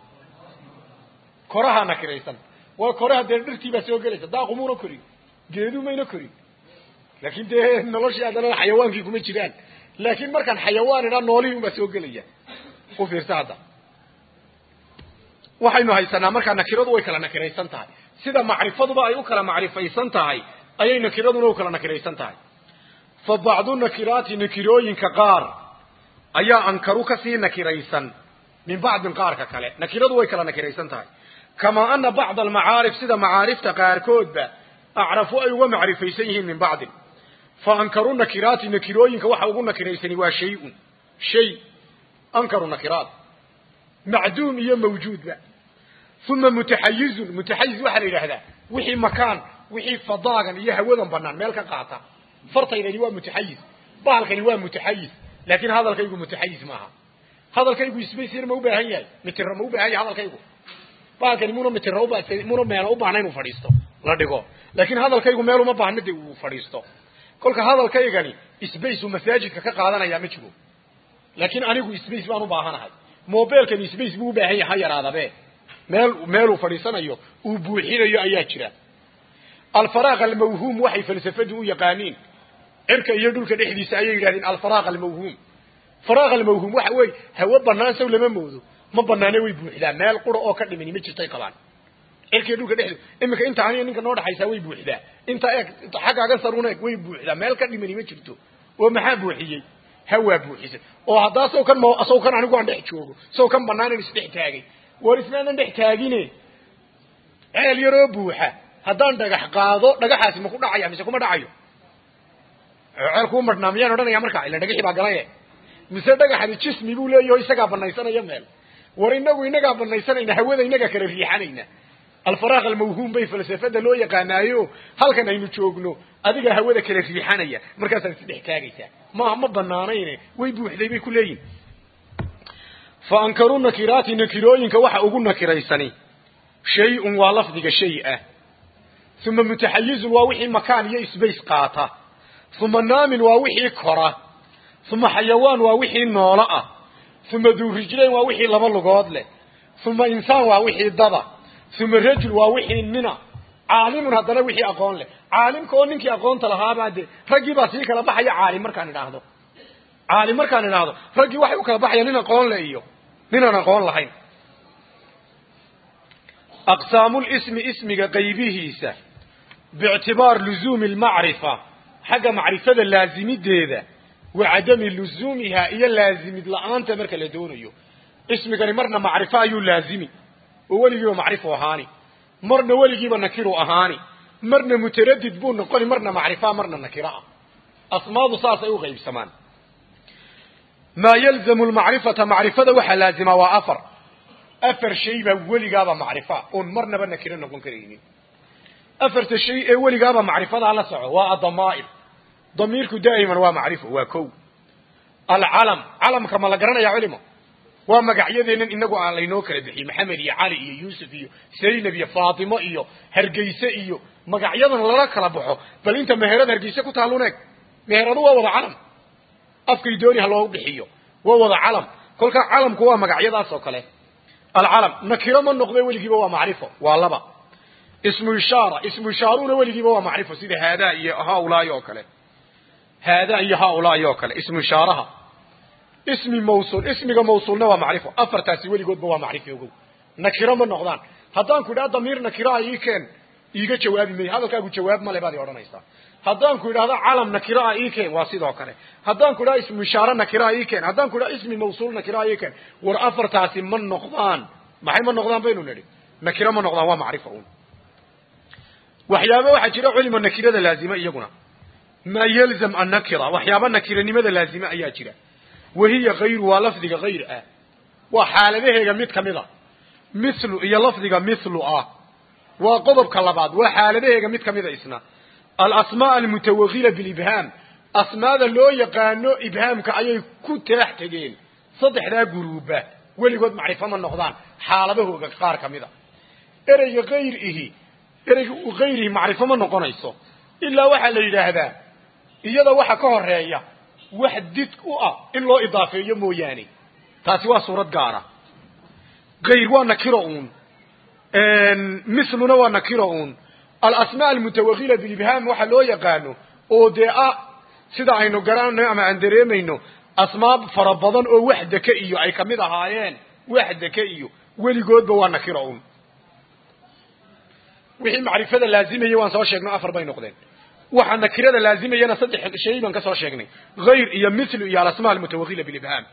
[SPEAKER 1] كورها نكريسان وكورها درتي بس يوكليسان دا قمورو كوري جيدو مينو كوري لكن ده نلوشي هذا حيوان فيكم يجران لكن مركان حيوان إذا نولي بس يوكليه وفير هذا waxaynu haysanaa markaa nakiradu way kala nakiraysan tahay sida macrifaduba ay u kala macrifaysan tahay ayay nakiraduna u kala nakiraysan tahay fa bacdu nakiraati nakirooyinka qaar ayaa ankaru ka sii nakiraysan min bacdin qaarka kale nakiradu way kala nakiraysan tahay kama anna bacd almacaarif sida macaarifta qaarkoodba acrafu ay uga macrifaysan yihiin min bacdin fa ankaru nakiraati nakirooyinka waxa ugu nakiraysani waa shay-un shay ankaru nakiraat macduum iyo mawjuudba uma mutaxayizun mutaxayiz waxaa la yidhaahdaa wixii makaan wixii fadaagan iyo hawadan banaan meel ka qaata fartaydani waa mutaxayiz bahalkani waa mutaxayiz laakiin hadalkaygu mutaxayiz maaha hadalkaygu isbaysir ma u baahan yahay mitira ma u baahan yahay hadalkaygu bahalkani muna mitira u baahan muna meel u baahan inuu fadhiisto la dhigo laakiin hadalkaygu meel uma baahna de uu fadhiisto kolka hadalkaygani isbaysu masaajidka ka qaadanaya ma jiro laakiin anigu isbays baan u baahanahay mobilkani isbays buu u baahan yahay yaraadabe meel meel uu fadhiisanayo uu buuxinayo ayaa jira الفراغ الموهوم وحي فلسفته يقانين عرك يدولك دحديسا ayay yiraahdeen الفراغ الموهوم فراغ الموهوم waxa way hawa banaan saw lama moodo ma banaanay way buuxdaa meel qura oo ka dhimani ma jirtay qabaan cirka yadulka dhexdu imika inta aan ninka noo dhaxaysa way buuxdaa inta eeg xaqaaga saruuneeg way buuxdaa meel ka dhimani ma jirto oo maxaa buuxiyay hawa buuxisay oo hadaa soo kan soo kan anigu aan dhex joogo soo kan banaan is dhex taagay war isnaan dhex taagine eel yaro buuxa haddaan dhagax qaado dhagaxaasi ma ku dhacaya mise kuma dhacayo ceelku marnaamiyaan odhanaya markaa ila dhagaxi baa galay mise dhagaxani jismi buu leeyahay isaga banaysanaya meel war inagu inaga banaysanayna hawada inaga kala riixanayna الفراغ الموهوم bay falsafada loo yaqaanayo halkan aynu joogno adiga hawada kala riixanaya markaas aad saddex taagaysa ma ma banaanayne way buuxday bay ku leeyihiin fa ankaru nakirati nakirooyinka waxa ugu nakiraysani shay'un wa lafdiga shay'a ثم متحيز ووحي مكان يسبيس قاطة ثم نام ووحي كرة ثم حيوان ووحي نولأ ثم ذو رجلين ووحي لبلغاد له ثم إنسان ووحي الضبع ثم رجل ووحي الننا عالم هذا وحي أقول له عالم كونك أقول تلها بعد رجي بسيك لبحي عالم مركان هذا عالم مركان هذا رجي وحي وكلبحي ننا قول له إيوه ننا نقول لحين أقسام الاسم اسمك غيبه سه باعتبار لزوم المعرفة حاجة معرفة اللازمي ديدا وعدم لزومها هي اللازمي لأن تمرك لدونه اسمك مرنا معرفة يو لازمي وولي يو معرفة وهاني مرنا ولي يو نكير وهاني مرنا متردد بون نقول مرنا معرفة مرنا نكيرا أصماد صاصة يو غيب سمان ما يلزم المعرفة معرفة وحا لازمة وأفر أفر شيء ولي قابا معرفة ونمرنا بنكيرا نقول كريمين أفرت الشيء أولي قابا معرفة على سعه والضمائر ضميرك دائما هو معرفة وكو العلم علم كما لقرنا يا علمه وما قاعدين إنه على نوكر بحي محمد يا علي يا يوسف يا سيدنا يا فاطمة يا هرجيسة يا ما قاعدين ولا كلا بحه بل أنت مهران هرجيسة كتعلونك مهران هو وضع علم أفكر دوني هلو بحيه هو وضع علم كل كان علم كوا ما قاعدين أسوكله العلم نكرة من نقبل ولي هو معرفة والله بقى اسم إشارة اسم إشارون ولي هو معرفة سيدي هذا هؤلاء يوكله هذا هؤلاء يوكله اسم إشارها اسم موصول اسمك موصول نوع معرفة أفرتاسي ولي قد بوا معرفة يقول نكرة من نقضان هدان كده ضمير نكرة يكن يجي جواب مي هذا كأقول جواب ما لبادي أورانا يسا هدان كده هذا علم نكرة يكن واسيد وكله هدان كده اسم إشارة نكرة يكن هدان كده اسم موصول نكرة يكن ورأفرتاسي من نقضان ما هي من نقضان بينو نري نكرة من نقضان ومعرفة وحيابا waxa jira cilmi nakirada laazima iyaguna ma yalzam an nakira waxyaaba nakiranimada laazima ayaa jira wahiya ghayr wa lafdiga ghayr ah wa xaaladaheega mid kamida mithlu iyo lafdiga mithlu ah wa qodobka labaad wa xaaladaheega mid kamida isna al asmaa al mutawaghila bil ibham asmaada loo yaqaano ibhamka ayay ku tirax tageen saddexda guruuba waligood macrifo ma noqdaan xaaladahooga qaar kamida ereyga ghayr ihi ereyga غيره معرفة ما نقنيسو إلا واحد اللي يجاهده إيادا واحد كهرية واحد ديتك أه إلا إضافية موياني تاسوا صورة قارة غير ونكرؤون مثلنا ونكرؤون الأسماء المتوغلة بالإبهام واحد لو يقانو أو داء سيدا عينو قرانو نعم عندريمينو أسماء فربضان أو واحد كئيو أي كميدا هايين واحد كئيو weligood ba waa nakiro un wixii macrifada laazimaya waan soo sheegnay afar bay noqdeen waxa nakirada laazimayana saddex shay baan ka soo sheegnay غير iyo mithlu iyo al-asmaa al-mutawakhila bil ibham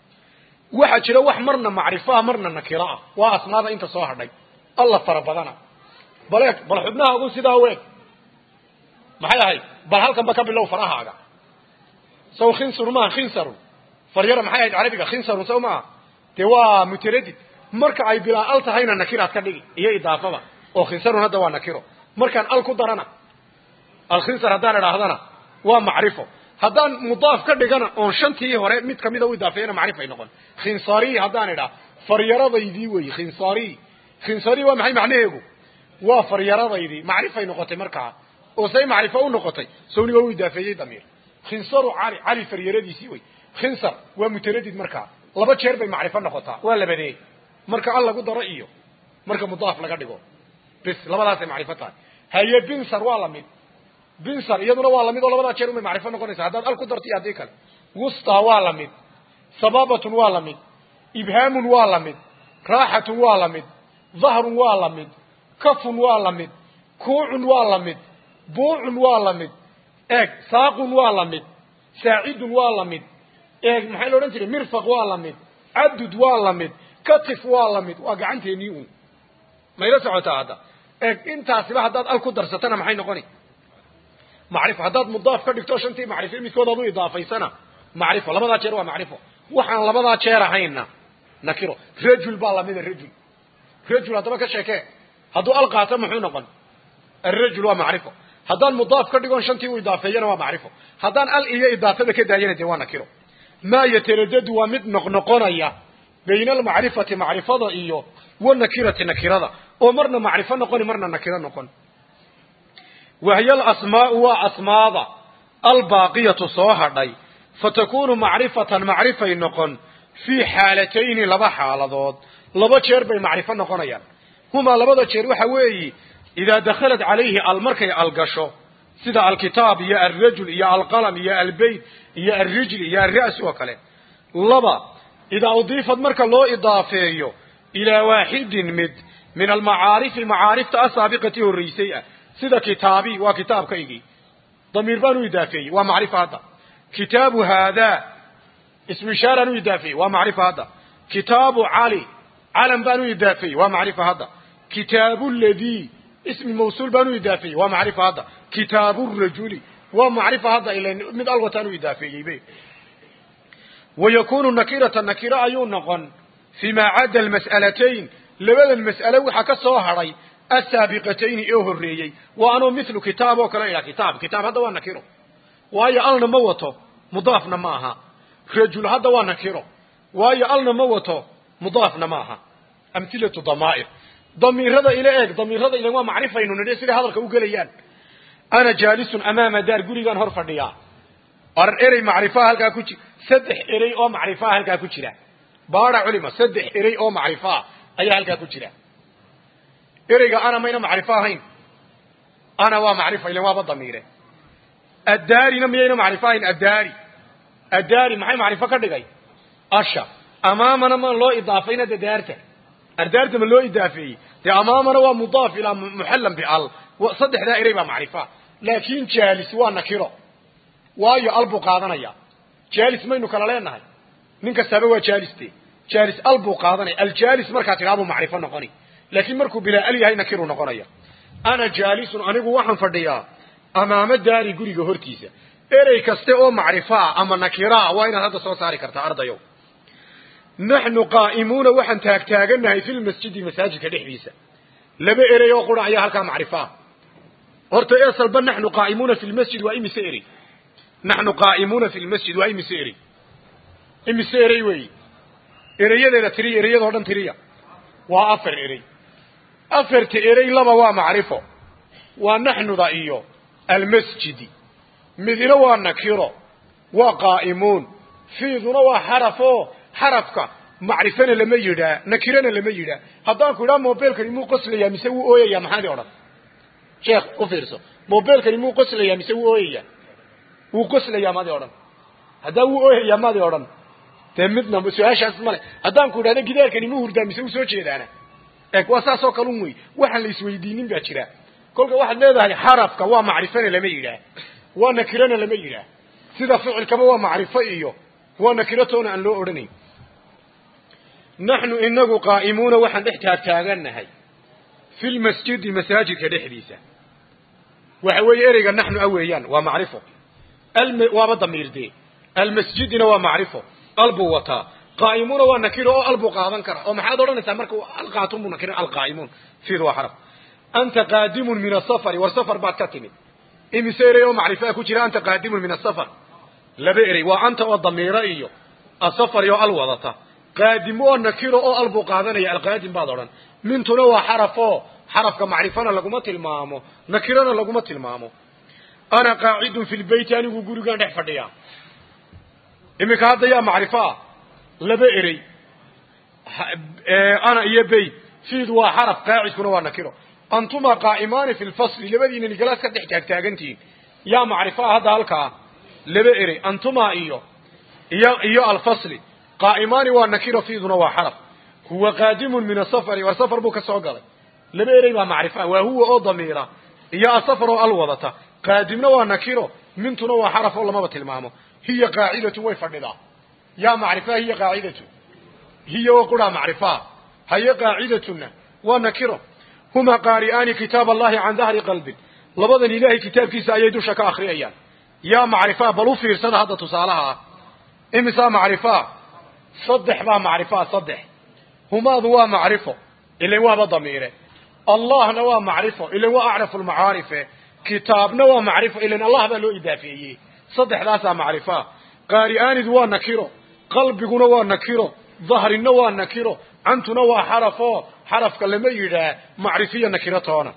[SPEAKER 1] waxa jira wax marna macrifa marna nakira waa asmaada inta soo hadhay Allah farabadana baleek bal xubnaha ugu sidaa weeg maxay ahay bal halkan ba ka bilow farahaaga soo khinsar ma khinsar faryara maxay ahayd carabiga khinsar soo ma te waa mutaradid marka ay bilaa al tahayna nakiraad ka dhigi iyo idaafada oo khinsarun hada waa nakiro markaan al ku darana al khinsar hadaan raahdana waa macrifo hadaan mudaaf ka dhigana oo shantii hore mid kamida u idaafeeyna macrifo ay noqon khinsari hadaan ira faryaradaydii way khinsari khinsari waa maxay macnaheedu waa faryaradaydii macrifo ay noqotay markaa oo say macrifo u noqotay sawniga u idaafeeyay damiir khinsaru ali ali faryaradiisii way khinsar waa mutaradid markaa laba jeer bay macrifo noqotaa waa labadeey marka al lagu daro iyo marka mudaaf laga dhigo bis labadaas ay macrifo tahay haye binsar waa la mid binsar iyaduna waa la mid oo labada jeer uma macrifo noqonaysa hadaad al ku dartay hadii kale wusta waa la mid sababatun waa la mid ibhamun waa la mid raahatun waa la mid dhahrun waa la mid kafun waa la mid kuucun waa la mid buucun waa la mid eeg saaqun waa la mid saacidun waa la mid eeg maxay loo oran jiray mirfaq waa la mid abdud waa la mid katif waa la mid waa gacanteeni uu ma ila socotaa hada eeg intaasiba hadaad al ku darsatana maxay noqoni macrifo hadaad mudaaf ka dhigto shantii macrifo midkood aad u idaafaysana macrifo labada jeer waa macrifo waxaan labada jeer ahayna nakiro rajul baa la mid rajul rajul hadaba ka sheekee haduu al qaato muxuu noqon الرجل ومعرفه هذا المضاف كدغون شنتي واضافينا ومعرفه هذا ال iyo idaafada ka daayana diiwaana kiro ma yataradadu wa mid noqnoqonaya bayna al ma'rifati ma'rifada iyo wa nakirati nakirada oo marna ma'rifa noqon marna nakira noqon wa hiya al asmaa wa asmaada al baaqiyatu soo hadhay fatakunu ma'rifatan ma'rifa noqon fi halatayn laba xaaladood laba jeer bay ma'rifa noqonayaan huma labada jeer waxa weeyi إذا دخلت عليه المركي القشو سيدا الكتاب يا الرجل يا القلم يا البيت يا الرجل يا الرأس وكله لبا إذا أضيفت مركا لو إضافيه إلى واحد مد من المعارف المعارف السابقة الرئيسية سيدا كتابي وكتاب كيجي ضمير بانو إضافيه ومعرفة هذا كتاب هذا اسم إشارة إضافيه ومعرفة هذا كتاب علي علم بانو إضافيه ومعرفة هذا كتاب الذي اسم موصول بانو إضافي ومعرفة هذا كتاب الرجل ومعرفة هذا إلى من الوطن إضافي به ويكون النكيرة النكيرة أيون نقن فيما عدا المسألتين لبدا المسألة وحكا صاهري السابقتين إيه الرئي وأنه مثل كتاب وكلا إلى كتاب كتاب هذا ونكيره وهي ألنا موته مضافنا معها رجل هذا ونكيره وهي ألنا موته مضافنا معها أمثلة ضمائر ضمير هذا إلى إيه ضمير هذا إلى ما معرفة إنه ندرس هذا الكوكليان أنا جالس أمام دار جوريان هرف الرياء أرئي معرفة هل كاكوتشي سدح إري أو معرفة هل كاكوتشي لا بارع علماء سدح إري أو معرفة أي هل كاكوتشي لا إري أنا مين معرفة هين أنا ومعرفة إلى ما بضميره الداري نمين معرفة هين الداري الداري معي معرفة كردقاي أشا أمامنا ما الله إضافين دارته الدارت من لو إضافي يا أمامنا ومضاف إلى محلم بأل وصدح دائري معرفة لكن جالس ونكره وايو قلبو قادنيا جالس ما إنه كلا لينهاي منك السبب جالستي جالس قلبو قادنيا الجالس مركا تلعبه معرفة نقني لكن مركو بلا ألي هاي نكره نقنيا أنا جالس أنا وحن فرديا أمام الداري قولي جهورتيسة إري كستئو معرفة أما نكرا وين هذا صوت ساري كرتا أرض يوم نحن قائمون وحن تاجتاجنا في المسجد مساجد كدحبيسة لما إري يقول عيا هلك معرفة هرت إيصل بل نحن قائمون في المسجد وأي مسيري نحن قائمون في المسجد وأي مسيري أي مسيري وي إري يدا تري إري يدا هردن تريا وأفر إري أفر تإري لما هو معرفة ونحن ضائيو المسجد مثل نكيرو وقائمون في ذنوى حرفو حرفك معرفنا لما يدا نكرنا لما يدا هذاك لا موبايل كريمو قصل يا مسوي اويا يا محادي ورا شيخ وفيرسو موبايل كريمو قصل يا مسوي اويا وقصل يا مادي ورا هذا هو اويا يا مادي ورا تمدنا بسؤال شخص ماله هذا نقول هذا كده كان يمهر ده مسوي سوى شيء أنا إكواسا سو كلامي واحد اللي يسوي دينين بأشرا كل واحد هذا حرف كوا معرفنا لما يجرا ونكرنا لما يجرا سيدا فعل كوا معرفة إياه ونكرتنا أن لو أرني نحن إنه قائمون واحد احتاج تاجنا هاي في المسجد مساجد كده حديثة وحوي إرجع نحن أويان ومعرفة الم وبضمير دي المسجد نوا معرفة قلب وطا قائمون ونكروا قلب قاضن كرا ومحاضرنا نسمرك القاتم ونكر القائمون في روح حرف أنت قادم من السفر والسفر بعد كتمي إم سير يوم معرفة كتير أنت قادم من السفر لبئري وأنت والضمير إيو السفر يو الوضطة قادم ونكروا قلب قاضن يا القادم بعضرا من تنوى حرفه حرف كمعرفنا لقمة المامو نكرنا لقمة المامو أنا قاعد في البيت يعني وقولوا قاعد حفظيا إمك هذا يا معرفة لبئري أنا يبي في ذو حرف قاعد كنا ونكره أنتما قائمان في الفصل لبدين الجلاس كده تحتاج تاجنتين يا معرفة هذا هلكا لبئري أنتما إياه إياه إياه الفصل قائمان ونكره في ذو حرف هو قادم من السفر والسفر بوك السوقل لبئري ما معرفة وهو ضميره إياه السفر الوضطة قادمنا ونكره من تنوى حرف والله ما بتلمامه هي قاعدة ويفردا يا معرفة هي قاعدة هي وقرا معرفة هي قاعدتنا ونكره هما قارئان كتاب الله عن ظهر قلب لبضن إلهي كتاب كيسا يدوش كآخر أيام يا معرفة بلو في رسالة هذا تصالها إمسا معرفة صدح ما معرفة صدح هما ذو معرفة إلي هو بضميره الله نوى معرفة إلي هو أعرف المعارفة كتاب نوى معرفة إلي الله هذا له إضافيه صدح لاسا معرفة قارئان ذو نكره قلب نوى نكره ظهر نوى نكره عنت نوى حرفه حرف كلمة يرى معرفية نكرتنا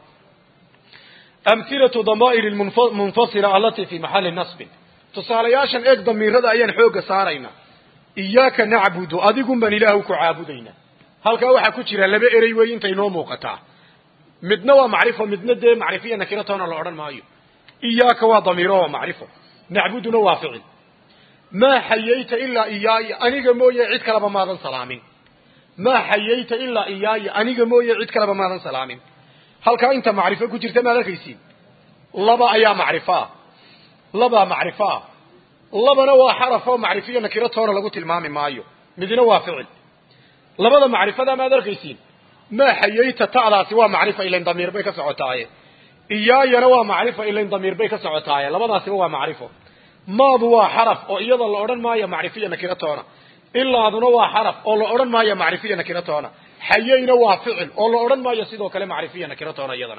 [SPEAKER 1] أمثلة ضمائر المنفصلة التي في محل النصب تصالياشا إيك ضمير هذا أيان حوق سارينا إياك نعبد أذيكم بن إلهك عابدين هل كوحا كتير لبئري وين تينو موقتا مدنوى معرفة مدند معرفية نكرتنا الأوران مايو إياك وضميره معرفة نعبد نوافعل ما حييت إلا إياي أنيق مويا عيد كلابا ماذا سلامين ما حييت إلا إياي أنيق مويا عيد كلابا ماذا سلامين هل كان أنت معرفة كتير ماذا كيسين لبا أيا معرفة لبا معرفة لبا نوا حرفة معرفية نكرتنا لقوت المام مايو مدنا وافعل لبا معرفة ماذا كيسين ما حييت تعالى سوى معرفة إلا ضمير بيك سعوتاية إياي نوا معرفة إلا ضمير بيك سعوتاية لبا سوى معرفة ما ذو حرف أو إيضا الأوران ما هي معرفية نكرتنا إلا ذو نوا حرف أو الأوران ما هي معرفية نكرتنا حيينا وفعل أو الأوران ما يصيدوا كلام معرفية نكرتنا أيضا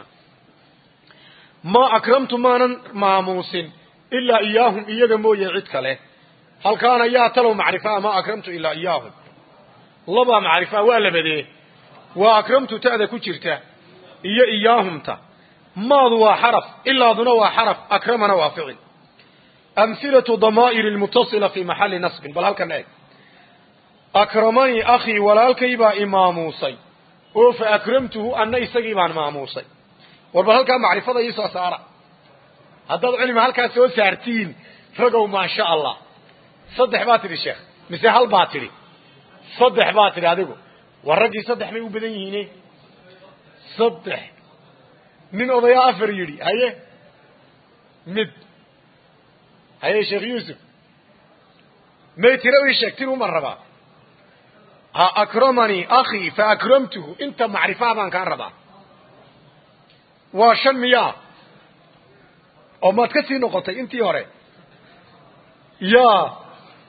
[SPEAKER 1] ما أكرمت مانا ماموس إلا إياهم إياهم مو يعد كله هل كان ياتلو معرفة ما أكرمت إلا إياهم لبا معرفة ولا بديه وأكرمت تأذى كترته إيا إياهم تا ما ذو حرف إلا ذو نوا حرف أكرمنا وفعل أمثلة ضمائر المتصلة في محل نصب بل هل كان ايه أكرمني أخي ولا الكيبا إماموسي فأكرمته أن يسقيبا ماموسي وبل هل كان معرفة يسوى سارة هذا العلم هل كان سوى سارتين فرقوا ما شاء الله صدح باتري شيخ مثل هل باتري صدح باتري هذا والرجل صدح ميو بدنيهيني صدح من أضياء فريري هاي مد هاي شيخ يوسف ما يتروي شكتير مرة أكرمني أخي فأكرمته أنت معرفة من كان ربا وشن مياه أو ما تكسي نقطة أنت يوري يا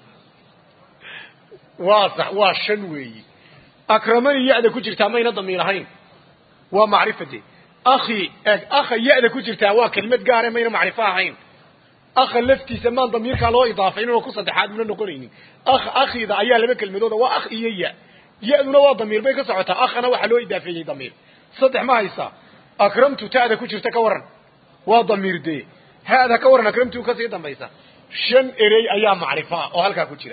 [SPEAKER 1] واضح وشنوي أكرمني يأذى كجر تامين ضميرهين ومعرفتي أخي أخي يأذى كجر تاوا كلمة قارة مين معرفاهين أخ لفتي سمان ضمير كالله إضافة إنه كوسة حاد من النقرين أخ أخي إذا أيها لبك المدودة وأخ إياه يأذن نوا ضمير بيك سعتها أخنا وحلو إضافة ضمير صدح ما يسا أكرمت تأذى كجر تكورن وضمير دي هذا كورن أكرمته كسيدا ما يسا شن إري أيام معرفة وهلك كجرة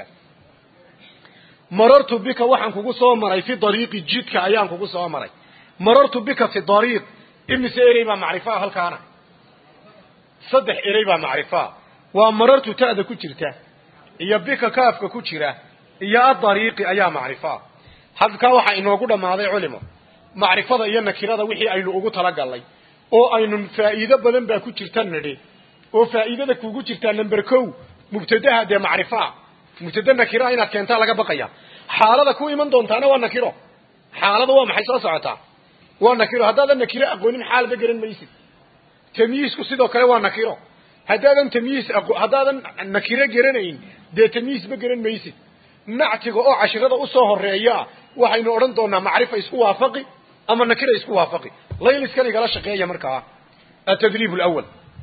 [SPEAKER 1] مررت بك وحن كوكو صومري في طريق جدك أيام كوكو صومري مررت بك في الطريق إمي سيري ما معرفة هل كان صدح إري ما معرفة ومررت تأذى كجرته يبك كافك كجرة يا الطريق أيا معرفة هذا كواحد إنه يقول ما هذا علمه معرفة إيانا كرادة وحي أينو أقول تلقى الله أو أينو فائدة بدن بأكو ترتان ندي أو فائدة دكو ترتان نمبركو مبتدأها ده معرفة مبتدأ نكرة هنا كانت لقى بقية حالة كوي من دون تانا والنكرة حالة هو محيصة ساعتها والنكرة هذا النكرة أقولين حال بقرن ميسي تمييز كسيدو كلا والنكرة هذا تمييز أقو هذا النكرة قرنين ده تمييز بقرن ميسي نعتقو أو عشرة أصوه الرئياء وحين أرندونا معرفة يسكوها فقي أما النكرة يسكوها فقي لا يلسكني قال شقية مركعة التدريب الأول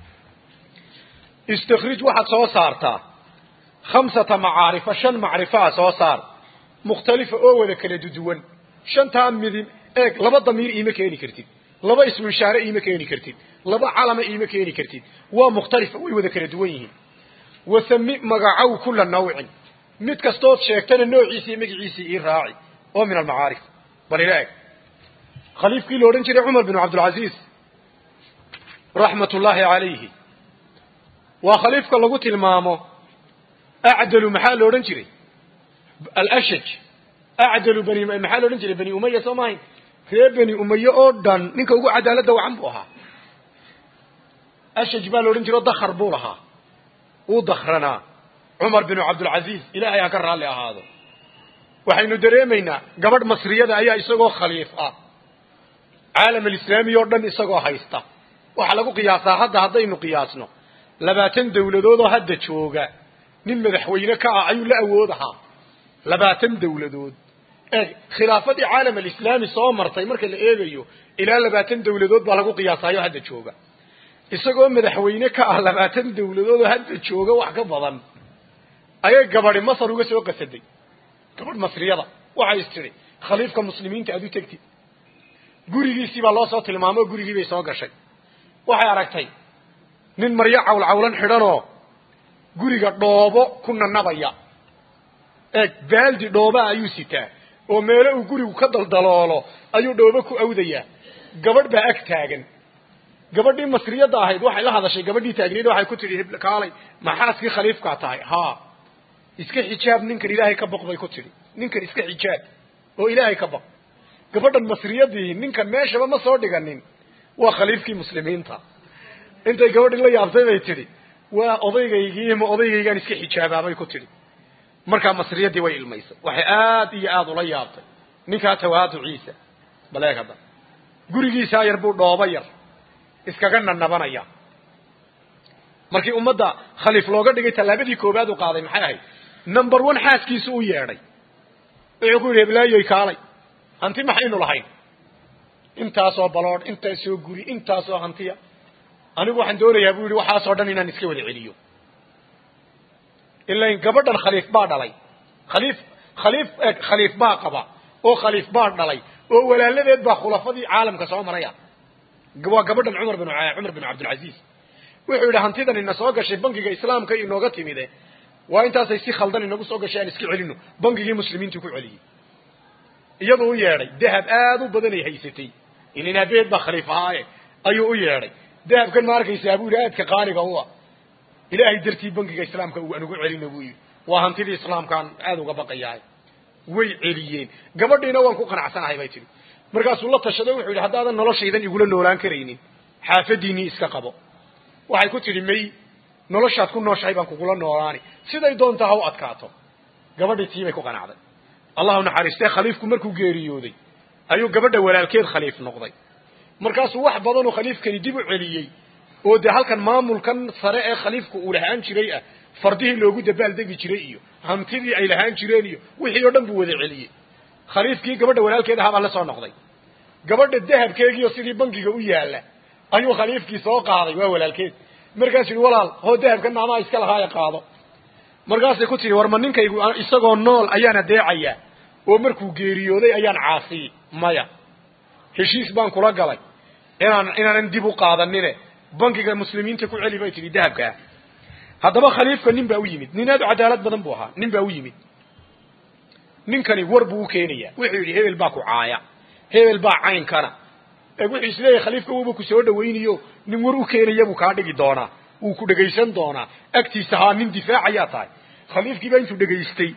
[SPEAKER 1] استخرج واحد سوا صارتا خمسة معارف شن معرفة سوا صار مختلفة أو ذكر دوان شن تام إيه لبا ضمير إيه مكاني كرتين لبا اسم شارع إيه مكاني كرتين لبا علم إيه مكاني كرتين ومختلفة أو ذكر دوانهم وسمي مقعو كل النوع متكستوت شيكتان النوع عيسي مقعيسي إيه راعي ومن المعارف بللاك خليف كي لورنجري عمر بن عبد العزيز رحمة الله عليه وخليف كاللغوت المامو أعدل محال لورنجري الأشج أعدل بني محال لورنجري بني أمية سوماين في بني أمية أردن نينك وقو عدالة وعنبوها أشج بالورنجري ضخر بولها وضخرنا عمر بن عبد العزيز إلهي أكرر لها هذا وحين دريمينا قبل مصرية أيها إساقو خليفة عالم الإسلامي يردن إساقو حيستا وحلقو قياسا هذا هذا إنو قياسنا لباتن دولدود هذا تشوغا نين مدحوينك أعيو لأوودها لباتن دولدود إيه خلافة عالم الإسلامي صامر تيمرك اللي إيبيو إلى لباتن دولدود بحلقو قياسا أيها هذا تشوغا إساقو مدحوينك لباتن دولدود هذا تشوغا وحكا بضان أيه قبل مصر وقسوا قسدي قبل مصرية waxay istiri khaliifka muslimiinta aad u tagtid gurigiisii baa loo soo tilmaamay gurigii bay soo gashay waxay aragtay nin marya cawl cawlan xidhanoo guriga dhoobo ku nanabaya ee baaldi dhooba ayuu sitaa oo meelo uu gurigu ka daldaloolo ayuu dhoobo ku awdaya gabadh baa ag taagan gabadhii masriyada ahayd waxay la hadashay gabadhii taagneed waxay ku tiri kaalay maxaaskii khaliifka tahay ha iska xijaab ninkan ilaahay ka baqbay ku tiri ninkan iska xijaab oo ilaahay ka baq gabadhan masriyadii ninkan meeshaba ma soo dhiganin waa khaliifkii muslimiinta intay gabadhii la yaabtay bay tiri waa odaygaygi ma odaygaygan iska xijaabay ku tiri marka masriyadii way ilmaysay waxay aad iyo aad ula yaabtay ninka tawaadu ciisa baleegada gurigiisa yar buu dhooba yar iskaga nanabanaya markii ummadda khaliif looga dhigay talaabadii koobaad u qaaday maxay ahayd number one xaaskiisu u yeedhay wuxuu ku yiri bilaayay kaalay anti maxaynu lahayn intaas oo balood intaas oo guri intaas oo hantiya anigu waxaan doonayaa buu yiri waxa soo dhan inaan iska wada celiyo ilaa in gabadhan khaliif baa dhalay khaliif khaliif khaliif baa qaba oo khaliif baa dhalay oo walaaladeed baa khulafadii caalamka soo maraya waa gabadhan Umar bin Umar bin Abdul Aziz wuxuu yiri hantidan in soo gashay bangiga islaamka inooga timide waa intaasay si khaldan inagu soo gashay aan iska celino bangigii muslimiintu ku celiyay iyadoo u yeeray dahab aad u badan ay haysatay ilaa beed ba khaliifaaye ayuu u yeeray dahabkan ma arkaysa abu raadka qaaliga huwa ilaahay dartii bangiga islaamka uu anugu celino buu waa hantidii islaamkan aad uga baqayay way celiyeen gabadhiina waan ku qanacsanahay bay tiri markaas uu la tashaday wuxuu yiri hadaadan noloshaydan igula noolaan kareynin xaafadiini iska qabo waxay ku tiri may noloshaad ku nooshahay baan kugula noolaani siday doontaa ha u adkaato gabadhii tii bay ku qanacday allahu naxariistay khaliifku markuu geeriyooday ayuu gabadha walaalkeed khaliif noqday markaas wax badan oo khaliifkani dib u celiyay oo de halkan maamulkan sare ee khaliifku uu lahaan jiray ah fardihii loogu dabaal degi jiray iyo hantidii ay lahaan jireen iyo wixii oo dhan buu wada celiyay khaliifkii gabadha walaalkeed ahaa la soo noqday gabadha dahabkeegii sidii bangiga u yaala ayuu khaliifkii soo qaaday waa walaalkeed markaas uu walaal hoo dahabka naama iska lahaay qaado markaas ay ku tiri war ma ninkaygu isagoo nool ayaan adeecaya oo markuu geeriyooday ayaan caasi maya heshiis baan kula galay inaan inaan dib u qaadanine bangiga muslimiinta ku celi bay tiri dahabka hadaba khaliifka nin baa u yimid ninaad cadaalad badan buu ahaa nin baa u yimid ninkani war buu keenaya wuxuu yiri hebel baa ku caaya hebel baa cayn kana ee wuxuu isleeyahay khaliifka uu ku soo dhaweynayo nin war u keenaya buu ka dhigi doonaa uu ku dhageysan doonaa agtiisa ha nin difaacaya tahay khaliifkii baa intuu dhageystay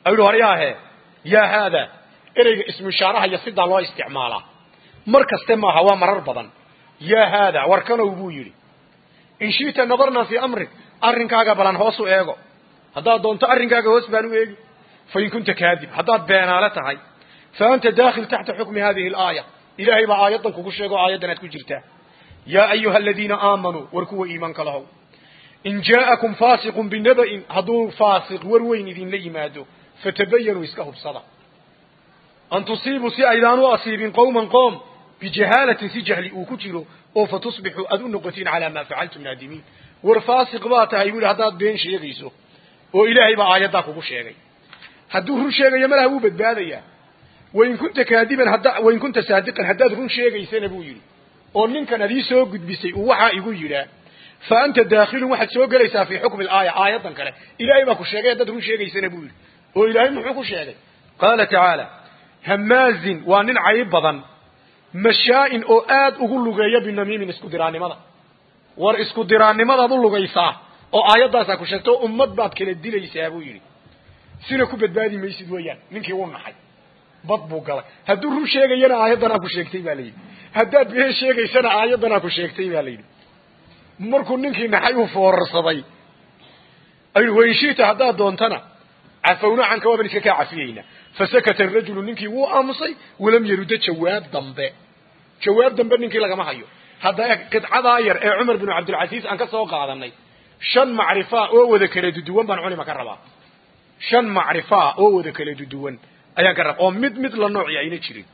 [SPEAKER 1] ayuu horiyaahe ya hada ereyga ismu ishaaraha iyo sida loo isticmaalaa markaste ma aha waa marar badan ya hada warkana uu yiri in shiita nadarna fi amrik arrinkaaga balan hoos u eego hadaa doonto arrinkaaga hoos baan u eegi fa in kunta kaadib hadaa beenaala tahay fa anta daakhil tahta hukmi hadhihi al-aya ilahi ba aayadan kugu sheego aayadan aad ku jirtaa ya ayuha alladina aamanu warkuwa iimaanka lahow in jaakum fasiqun binaba'in hadu fasiq warweyn idin la yimaado fatabayanu iska hubsada an tusibu si aydanu asibin qawman qawm bijahalatin si jahli uu ku jiro oo fatusbihu adu noqotin ala ma fa'altum nadimin war fasiq ba tahay wili hadaad been sheegayso oo ilaahay ba aayada kugu sheegay haduu run sheegayo malaha uu badbaadaya wayn kunta kaadiban hada wayn kunta saadiqan hadaad run sheegaysana buu yiri oo ninkan adii soo gudbisay uu waxa igu yiraa fa anta daakhil waxa soo galaysa fi hukm al-aaya aayadan kale ilaahay ba ku sheegay hadaad run sheegaysana buu yiri oo ilaahay muxuu ku sheegay qala ta'ala hamazin wa nin ayib badan mashaa'in oo aad ugu lugeeya binamimin isku diraanimada war isku diraanimada aad u lugaysaa oo aayadaas ku sheegto ummad baad kala dilaysaa buu yiri sina ku badbaadi maysid weeyaan ninkii uu naxay bad buu galay haduu run sheegayna aayadana ku sheegtay baa leeyahay hadaad been sheegaysana aayadana ku sheegtay baa leeyahay markuu ninkii naxay uu foorsaday ay weyshiita hadaa doontana عفونا عنك وابنك كعفينا فسكت الرجل ننكي وامصي ولم يرد جواب ضمبه جواب ضمبه ننكي لغما هيو هذا قطعه داير اي عمر بن عبد العزيز ان كسو قادنay shan macrifa oo wada kala duwan baan culimo ka rabaa shan macrifa oo wada kala duwan ayaan ka rabaa oo mid mid la nooc yahay jirin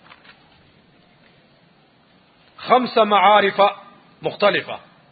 [SPEAKER 1] khamsa maarifa mukhtalifa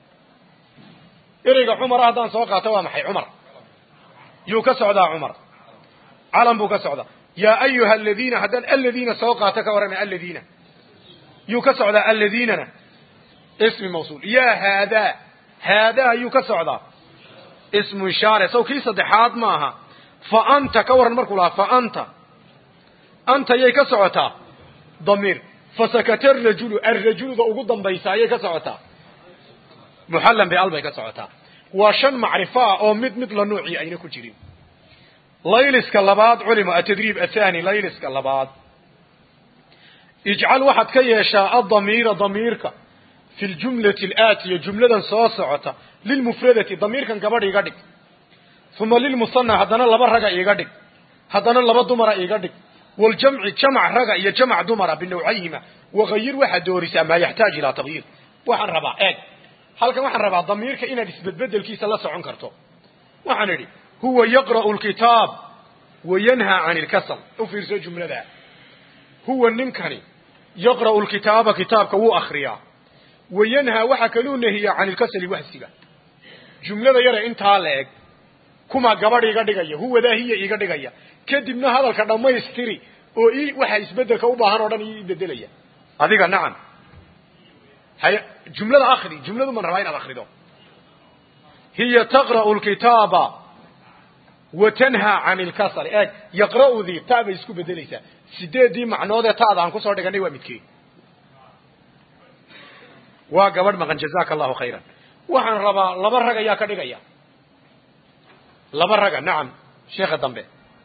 [SPEAKER 1] iriga umar hadan soo qaato waa maxay umar yuu ka socdaa umar علم بو كسعدا يا ايها الذين هدن الذين سوقاتك ورنا الذين يو كسعدا الذين اسم موصول يا هذا هذا يو كسعدا اسم اشاره سو كي صدحات ماها فانت كورن مركلا فانت انت يي كسعتا ضمير فسكت الرجل الرجل ذو ugu dambaysaayay ka socota muhallam bi albay ka socota wa shan macrifa oo mid mid la nooci ayna ku jirin ليلس كلباد علم التدريب الثاني ليلس كلباد اجعل واحد كيشاء الضمير ضميرك في الجملة الآتية جملة صاصعة للمفردة ضميرك قبر يقدك ثم للمصنع هدنا لبر رقا يقدك هدنا لبر دمر يقدك والجمع جمع رقا يجمع دمر بنوعيهما وغير واحد دورسا ما يحتاج إلى تغيير وحن ربا ايه هلك وحن ربا ضميرك إنا تثبت كيس الله سعون كرتو وحن ري هو يقرأ الكتاب وينهى عن الكسل وفي رسالة جملة ذا هو النمكني يقرأ الكتاب كتابك هو أخريا وينهى وحكلونه هي عن الكسل وحسيقا جملة ذا يرى انت هالك كما قبر يقدقيا هو ذا هي يقدقيا كدبنا هذا الكلام ما يستري وإي وحا يسبدك وباهر ودن يبدليا هذيك نعم هي جملة آخري جملة من رواينا الآخري دو هي تقرأ الكتاب وتنهى عن الكسل اي يقرأ ذي تابع اسكو بدليسا سيدي دي معنوده تاada aan ku soo dhiganay waa midkii waa gabadh maqan jazakallahu khayran waxaan rabaa laba rag ayaa ka dhigaya laba rag naam sheekha dambe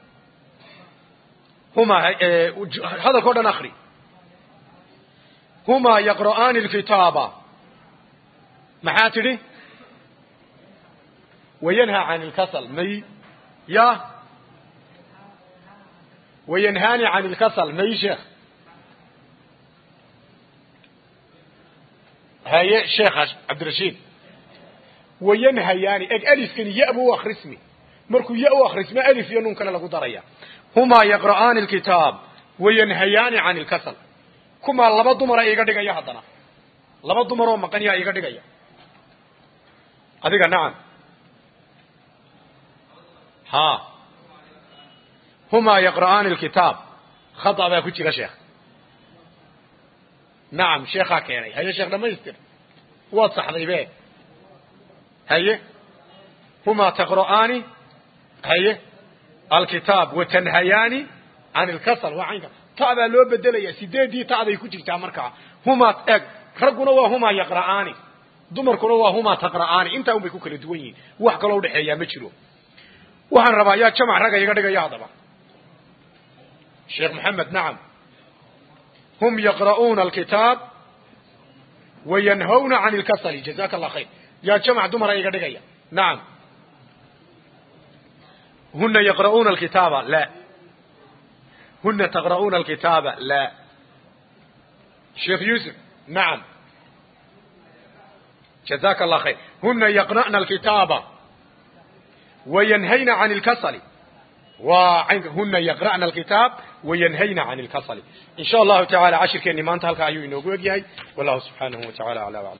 [SPEAKER 1] huma hada kodan akhri huma yaqra'an alkitaba maxaatiri وينهى عن الكسل مي يا وينهاني عن الكسل مي شيخ هيا شيخ عبد الرشيد وينهياني اج الف كن يابو اخرسمي مركو يابو اخرسمي الف ينون كلا لغو دريا هما يقرآن الكتاب وينهياني عن الكسل كما لبا دمر ايغا دغيا حدنا لبا دمر مقن يا ايغا دغيا اديغا نعم ها هما يقرآن الكتاب خطأ بها كتير يا شيخ نعم شيخ كيري هيا شيخ لما يستر واضح ذي هيا هما تقرآن هيا الكتاب وتنهيان عن الكسل وعنك تابع لو بدليا سيدي تابع كتير تامركا هما رجنا وهما يقرآن دمركنا وهما تقرآن انت هم بيكون كل دوين وحكلوا دحيا ما جرو waxaan rabaa yaa jamac raga iga dhigaya hadaba شيخ محمد نعم هم يقرؤون الكتاب وينهون عن الكسل جزاك الله خير يا جماعة دمر أي قدقية نعم هن يقرؤون الكتاب لا هن تقرؤون الكتاب لا شيخ يوسف نعم جزاك الله خير هن يقرأن الكتاب وينهين عن الكسل وهن يقرأن الكتاب وينهين عن الكسل إن شاء الله تعالى عشر كأني ما انتهى الكايو إنه والله سبحانه وتعالى على بعض